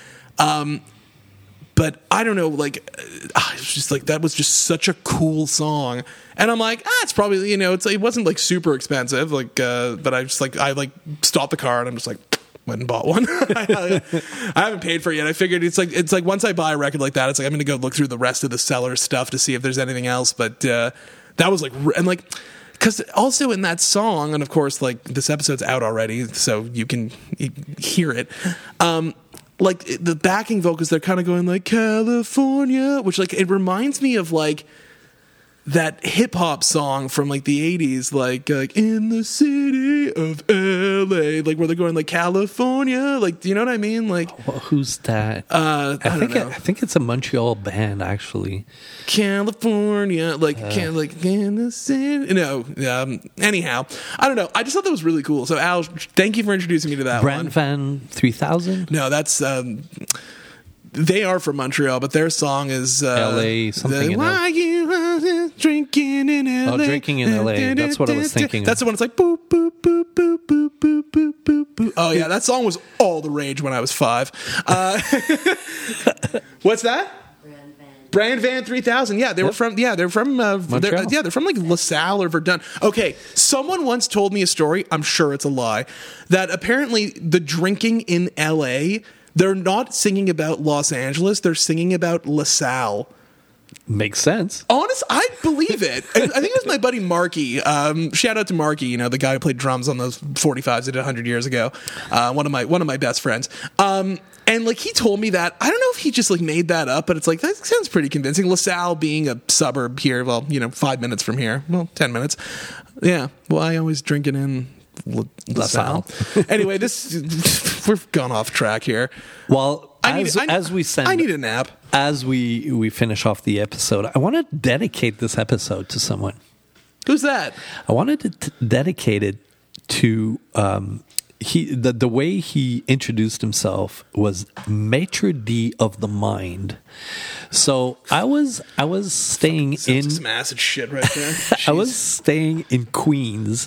But I don't know, like, it's just like, that was just such a cool song. And I'm like, it's probably, it wasn't like super expensive, like, but I stopped the car and I'm just like, went and bought one. I haven't paid for it yet. I figured it's like once I buy a record like that, it's like I'm going to go look through the rest of the seller stuff to see if there's anything else. But that was like, and like, because also in that song, and of course, like, this episode's out already, so you can hear it. Like, the backing vocals, they're kind of going like California, which, like, it reminds me of like that hip hop song from like the 80s, like in the city of LA, like where they're going like California, like, do you know what I mean? Like, well, who's that? I think it's a Montreal band, actually. California, like like in the city. No, anyhow, I don't know. I just thought that was really cool. So Al, thank you for introducing me to that Brand one. Van 3000. No, that's. They are from Montreal, but their song is LA something. Why you drinking in LA? Oh, drinking in LA. That's what I was thinking. That's the one. It's like boop boop boop boop boop boop boop boop boop. Oh yeah, that song was all the rage when I was 5. What's that? Brand Van 3000. Yeah, they're from Montreal. They're from like LaSalle or Verdun. Okay, someone once told me a story, I'm sure it's a lie, that apparently the drinking in LA, they're not singing about Los Angeles, they're singing about LaSalle. Makes sense. Honest, I believe it. I think it was my buddy Marky. Shout out to Marky, the guy who played drums on those 45s I did 100 years ago. One of my best friends. And like, he told me that. I don't know if he just like made that up, but it's like, that sounds pretty convincing. LaSalle being a suburb here, well, 5 minutes from here. Well, 10 minutes. Yeah. Well, I always drink it in LaSalle. Anyway, we've gone off track here. Well, I need a nap. As we finish off the episode, I want to dedicate this episode to someone. Who's that? I wanted to dedicate it to the way he introduced himself was Maitre D of the Mind. So I was staying in some acid shit right there. I was staying in Queens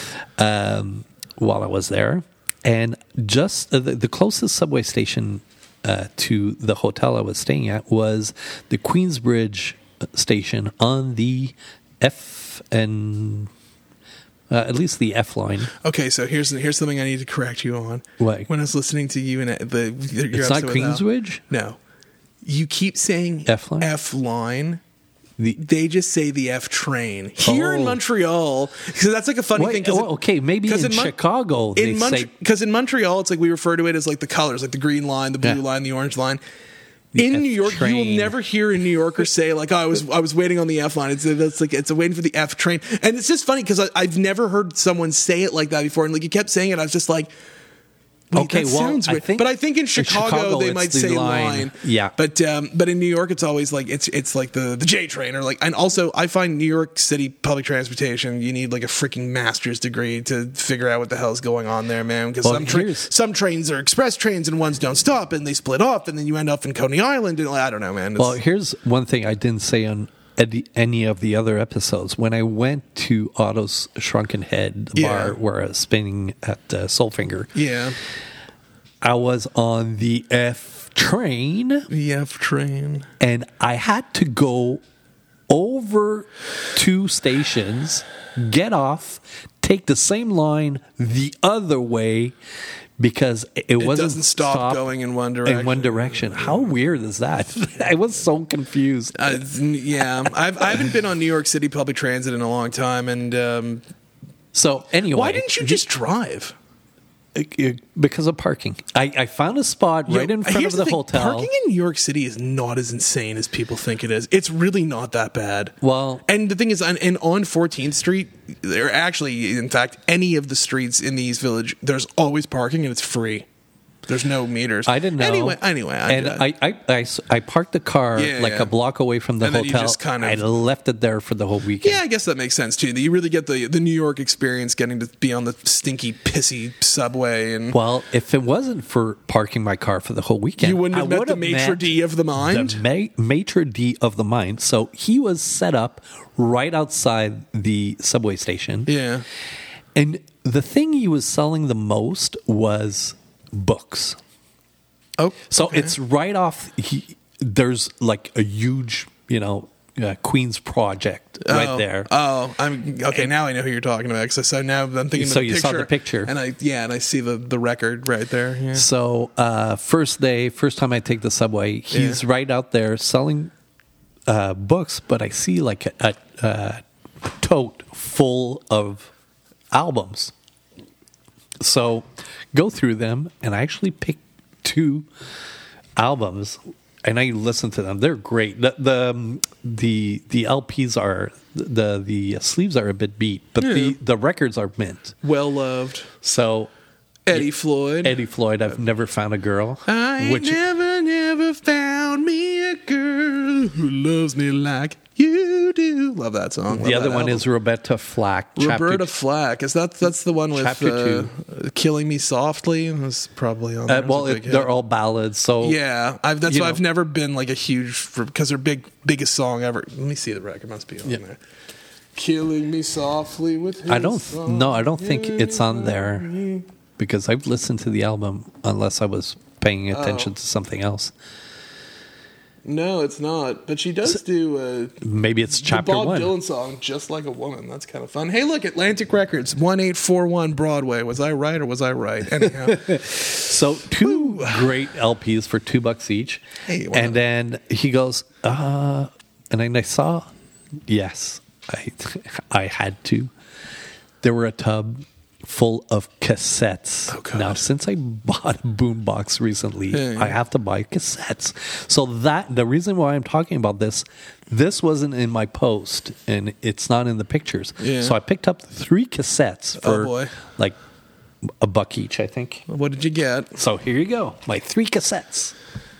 while I was there, and just the closest subway station to the hotel I was staying at was the Queensbridge station on the F and at least the F line. Okay, so here's something I need to correct you on. What? When I was listening to you and it's not Queensbridge? No. You keep saying F line. F line. They just say the F train here in Montreal. So that's like a funny thing. Okay, maybe in Chicago they say, because in Montreal it's like we refer to it as like the colors, like the green line, the blue line, the orange line. In New York, you will never hear a New Yorker say like, "Oh, I was waiting on the F line." It's waiting for the F train, and it's just funny because I've never heard someone say it like that before, and like you kept saying it, I was just like. Okay, sounds weird. But I think in Chicago they might say line. Yeah. But in New York it's always like it's like the J train, or like, and also I find New York City public transportation, you need like a freaking master's degree to figure out what the hell's going on there, man. Because some trains are express trains and ones don't stop and they split off and then you end up in Coney Island and I don't know, man. Well, here's one thing I didn't say on any of the other episodes. When I went to Otto's Shrunken Head, the bar where I was spinning at Soulfinger, I was on the F train. The F train. And I had to go over 2 stations, get off, take the same line the other way, because it doesn't stop going in one direction. How weird is that? I was so confused. Yeah, I haven't been on New York City public transit in a long time, and so anyway, why didn't you just drive? Because of parking. I found a spot right in front of the hotel. Parking in New York City is not as insane as people think it is. It's really not that bad. Well, and the thing is, on 14th Street, there actually, in fact, any of the streets in the East Village, there's always parking and it's free. There's no meters. I didn't know. Anyway, I parked the car a block away from the And then you hotel. just kind of- I left it there for the whole weekend. Yeah, I guess that makes sense too. You really get the New York experience, getting to be on the stinky, pissy subway, and Well, if it wasn't for parking my car for the whole weekend, you wouldn't have I met the would maitre d' of the mind. The maitre d' of the mind. So he was set up right outside the subway station. Yeah. And the thing he was selling the most was books. Oh, So okay. it's right off. There's like a huge, Queen's Project right there. Oh, I'm okay. Now I know who you're talking about. Because now I'm thinking. So of the you picture, saw the picture. and I see the record right there. Yeah. So first time I take the subway, he's right out there selling books, but I see like a tote full of albums. So go through them, and I actually picked 2 albums, and I listened to them. They're great. The LPs are the sleeves are a bit beat, but the records are mint. Well loved. So Eddie Floyd. I've never found a girl. I ain't never found me a girl who loves me like you do. Love that song. The other one is Roberta Flack. Roberta Flack. That's the one with Chapter 2. Killing Me Softly. That's probably on there. Well, they're all ballads. So yeah, that's why I've never been like a huge, because their biggest song ever. Let me see the record. Must be on there. Killing Me Softly with his I don't song. think it's on there, because I've listened to the album unless I was paying attention to something else. No, it's not. But she does do Maybe it's the chapter Bob 1. Dylan song, Just Like a Woman. That's kind of fun. Hey, look, Atlantic Records, 1841 Broadway. Was I right or was I right? Anyhow. So 2 great LPs for $2 each. Hey, wow. And then he goes, and then I saw, yes, I had to. There were a tub full of cassettes. Oh, God. Now, since I bought a boombox recently, Yeah. I have to buy cassettes. So the reason why I'm talking about this wasn't in my post, and it's not in the pictures. Yeah. So I picked up 3 cassettes for boy. like $1 each, I think. What did you get? So here you go, my 3 cassettes.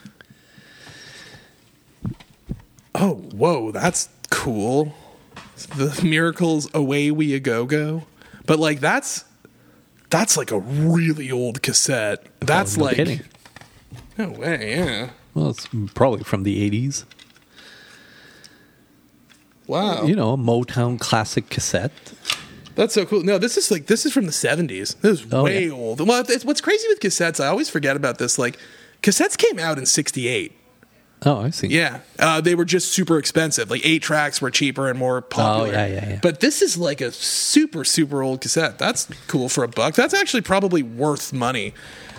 Oh, whoa, that's cool. The Miracles Away We A Go. But like that's like a really old cassette. That's No like kidding. No way, yeah. Well, it's probably from the 80s. Wow. A Motown classic cassette. That's so cool. No, this is from the 70s. This is way old. Well, what's crazy with cassettes, I always forget about this. Like, cassettes came out in 1968. Oh, I see. Yeah. They were just super expensive. Like 8 tracks were cheaper and more popular. Oh, yeah. But this is like a super, super old cassette. That's cool for $1. That's actually probably worth money.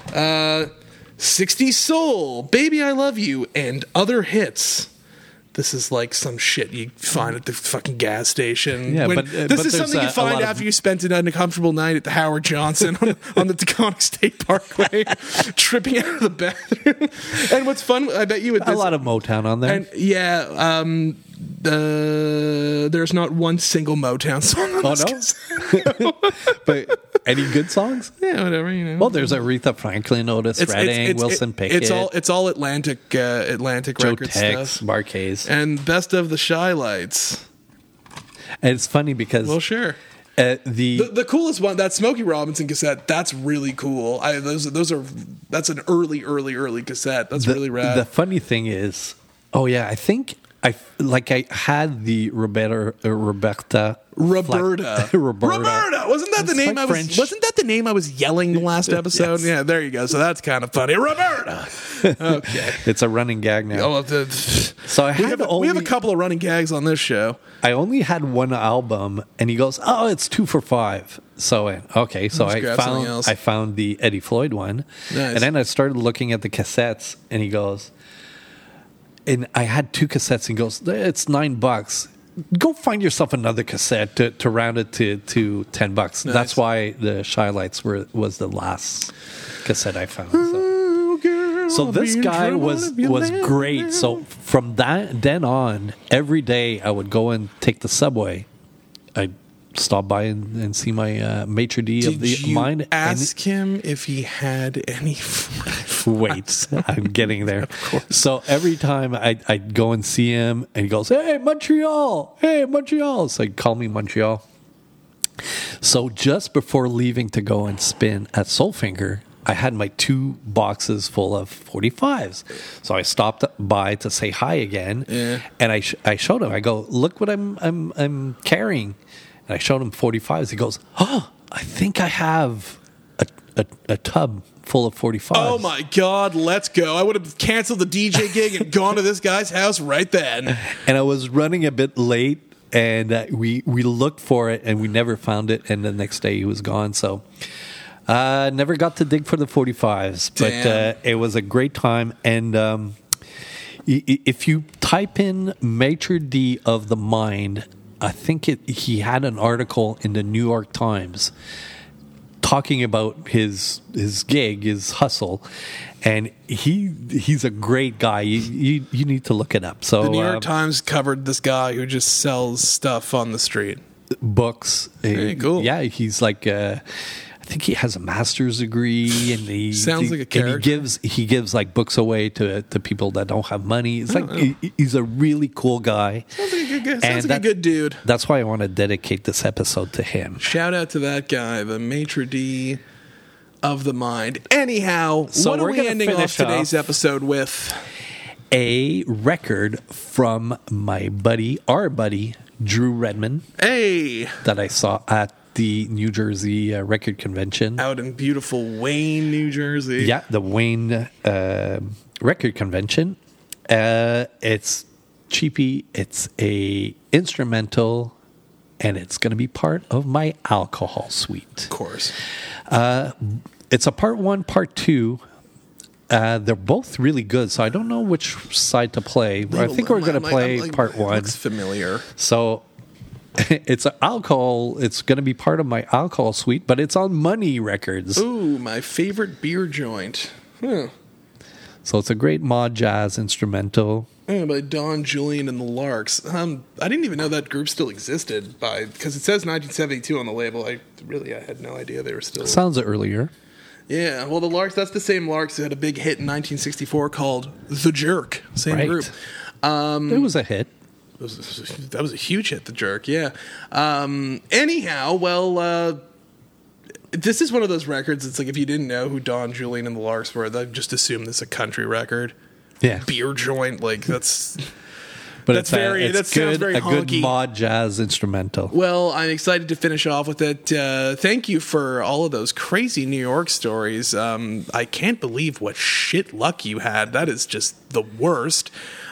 60s Soul, Baby I Love You, and Other Hits. This is like some shit you find at the fucking gas station. Yeah, When- but this there's is something you a find lot of- after you spent an uncomfortable night at the Howard Johnson on the Taconic State Parkway, tripping out of the bathroom. And what's fun, I bet you, with A this, lot of Motown on there. and yeah, there's not one single Motown song on this cassette. But any good songs? Yeah, whatever, Well, there's Aretha Franklin, Otis Redding, Wilson Pickett, It's all Atlantic Joe record Tex, stuff. Marquez. And Best of the Shy Lights. And it's funny because Well, sure. the coolest one, that Smokey Robinson cassette, that's really cool. That's an early cassette. That's really rad. The funny thing is, I think I had the Roberta. Roberta. Roberta. Wasn't that the It's name like French. Wasn't that the name I was yelling the last episode? Yes. Yeah, there you go. So that's kind of funny. Roberta. Okay. It's a running gag now. So I we had have a couple of running gags on this show. I only had one album, and he goes, "Oh, it's 2 for $5." So okay, so Let's grab something else. I found the Eddie Floyd one, Nice. and then I started looking at the cassettes, and he goes, and I had 2 cassettes, and he goes, "It's $9. Go find yourself another cassette to round it to $10." Nice. That's why the Shy Lights was the last cassette I found. So this guy was great. So from then on, every day I would go and take the subway. I'd stop by and see my maitre d' of the Did you mind. ask him if he had any? Wait, I'm getting there. So every time I'd go and see him, and he goes, "Hey, Montreal! Hey, Montreal!" So he'd call me Montreal. So just before leaving to go and spin at Soulfinger, I had my 2 boxes full of 45s. So I stopped by to say hi again, and I showed him. I go, "Look what I'm carrying," and I showed him 45s. He goes, "Oh, I think I have a tub full of 45s." Oh my God, let's go. I would have canceled the DJ gig and gone to this guy's house right then. And I was running a bit late, and we looked for it, and we never found it. And the next day he was gone. So never got to dig for the 45s. Damn. But it was a great time. And if you type in maitre d' of the mind, I think he had an article in the New York Times talking about his gig, his hustle, and he's a great guy. You need to look it up. So The New York Times covered this guy who just sells stuff on the street. books. Very cool. Yeah, he's like I think he has a master's degree, and Sounds like a character. And he gives like books away to people that don't have money. It's he's a really cool guy. Sounds like a good dude. That's why I want to dedicate this episode to him. Shout out to that guy, the maitre d' of the mind. Anyhow, So what are we're we gonna ending off finish today's off- episode with? A record from our buddy, Drew Redman, Hey, that I saw at the New Jersey Record Convention. out in beautiful Wayne, New Jersey. Yeah, the Wayne Record Convention. It's cheapy. It's a instrumental, and it's going to be part of my alcohol suite. Of course. It's a part 1, part 2. They're both really good, so I don't know which side to play. I think we're going to play part 1. Looks familiar. So it's alcohol. It's going to be part of my alcohol suite, but it's on Money Records. Ooh, my favorite beer joint. Huh. So it's a great mod jazz instrumental. By Don Julian and the Larks. I didn't even know that group still existed because it says 1972 on the label. I had no idea they were still. Sounds earlier. Yeah, well, the Larks, that's the same Larks that had a big hit in 1964 called The Jerk. Same Right. group. It was a hit. That was a huge hit, The Jerk, yeah. Anyhow, well, this is one of those records, it's like if you didn't know who Don Julian and the Larks were, they'd just assume this is a country record. Yeah. Beer joint, like, that's... But That's very- that sounds very a good honky. mod jazz instrumental. Well, I'm excited to finish off with it. Thank you for all of those crazy New York stories. I can't believe what shit luck you had. That is just the worst.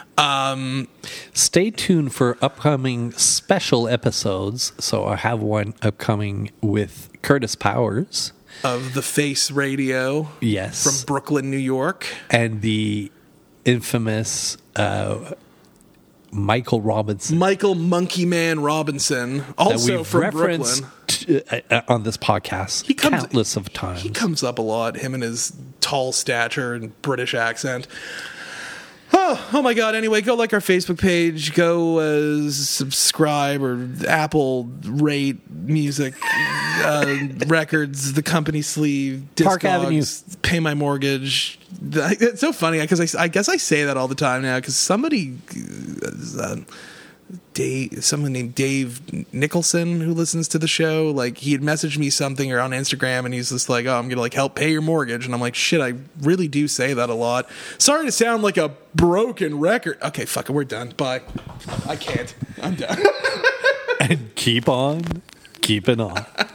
Stay tuned for upcoming special episodes. So I have one upcoming with Curtis Powers. Of the Face Radio. Yes. From Brooklyn, New York. And the infamous Michael Robinson. Michael Monkey Man Robinson, also that we've from referenced Brooklyn. on this podcast countless of times. He comes up a lot, him and his tall stature and British accent. Oh my God. Anyway, go like our Facebook page. Go subscribe or Apple rate music, records, the company sleeve, Park Avenue. Discogs, Pay My Mortgage. It's so funny because I guess I say that all the time now because somebody, someone named Dave Nicholson who listens to the show, like he had messaged me something or on Instagram and he's just like, oh, I'm gonna like help pay your mortgage, and I'm like, shit, I really do say that a lot. Sorry to sound like a broken record. Okay, fuck it, we're done. Bye. I can't. I'm done. And keep on keeping on.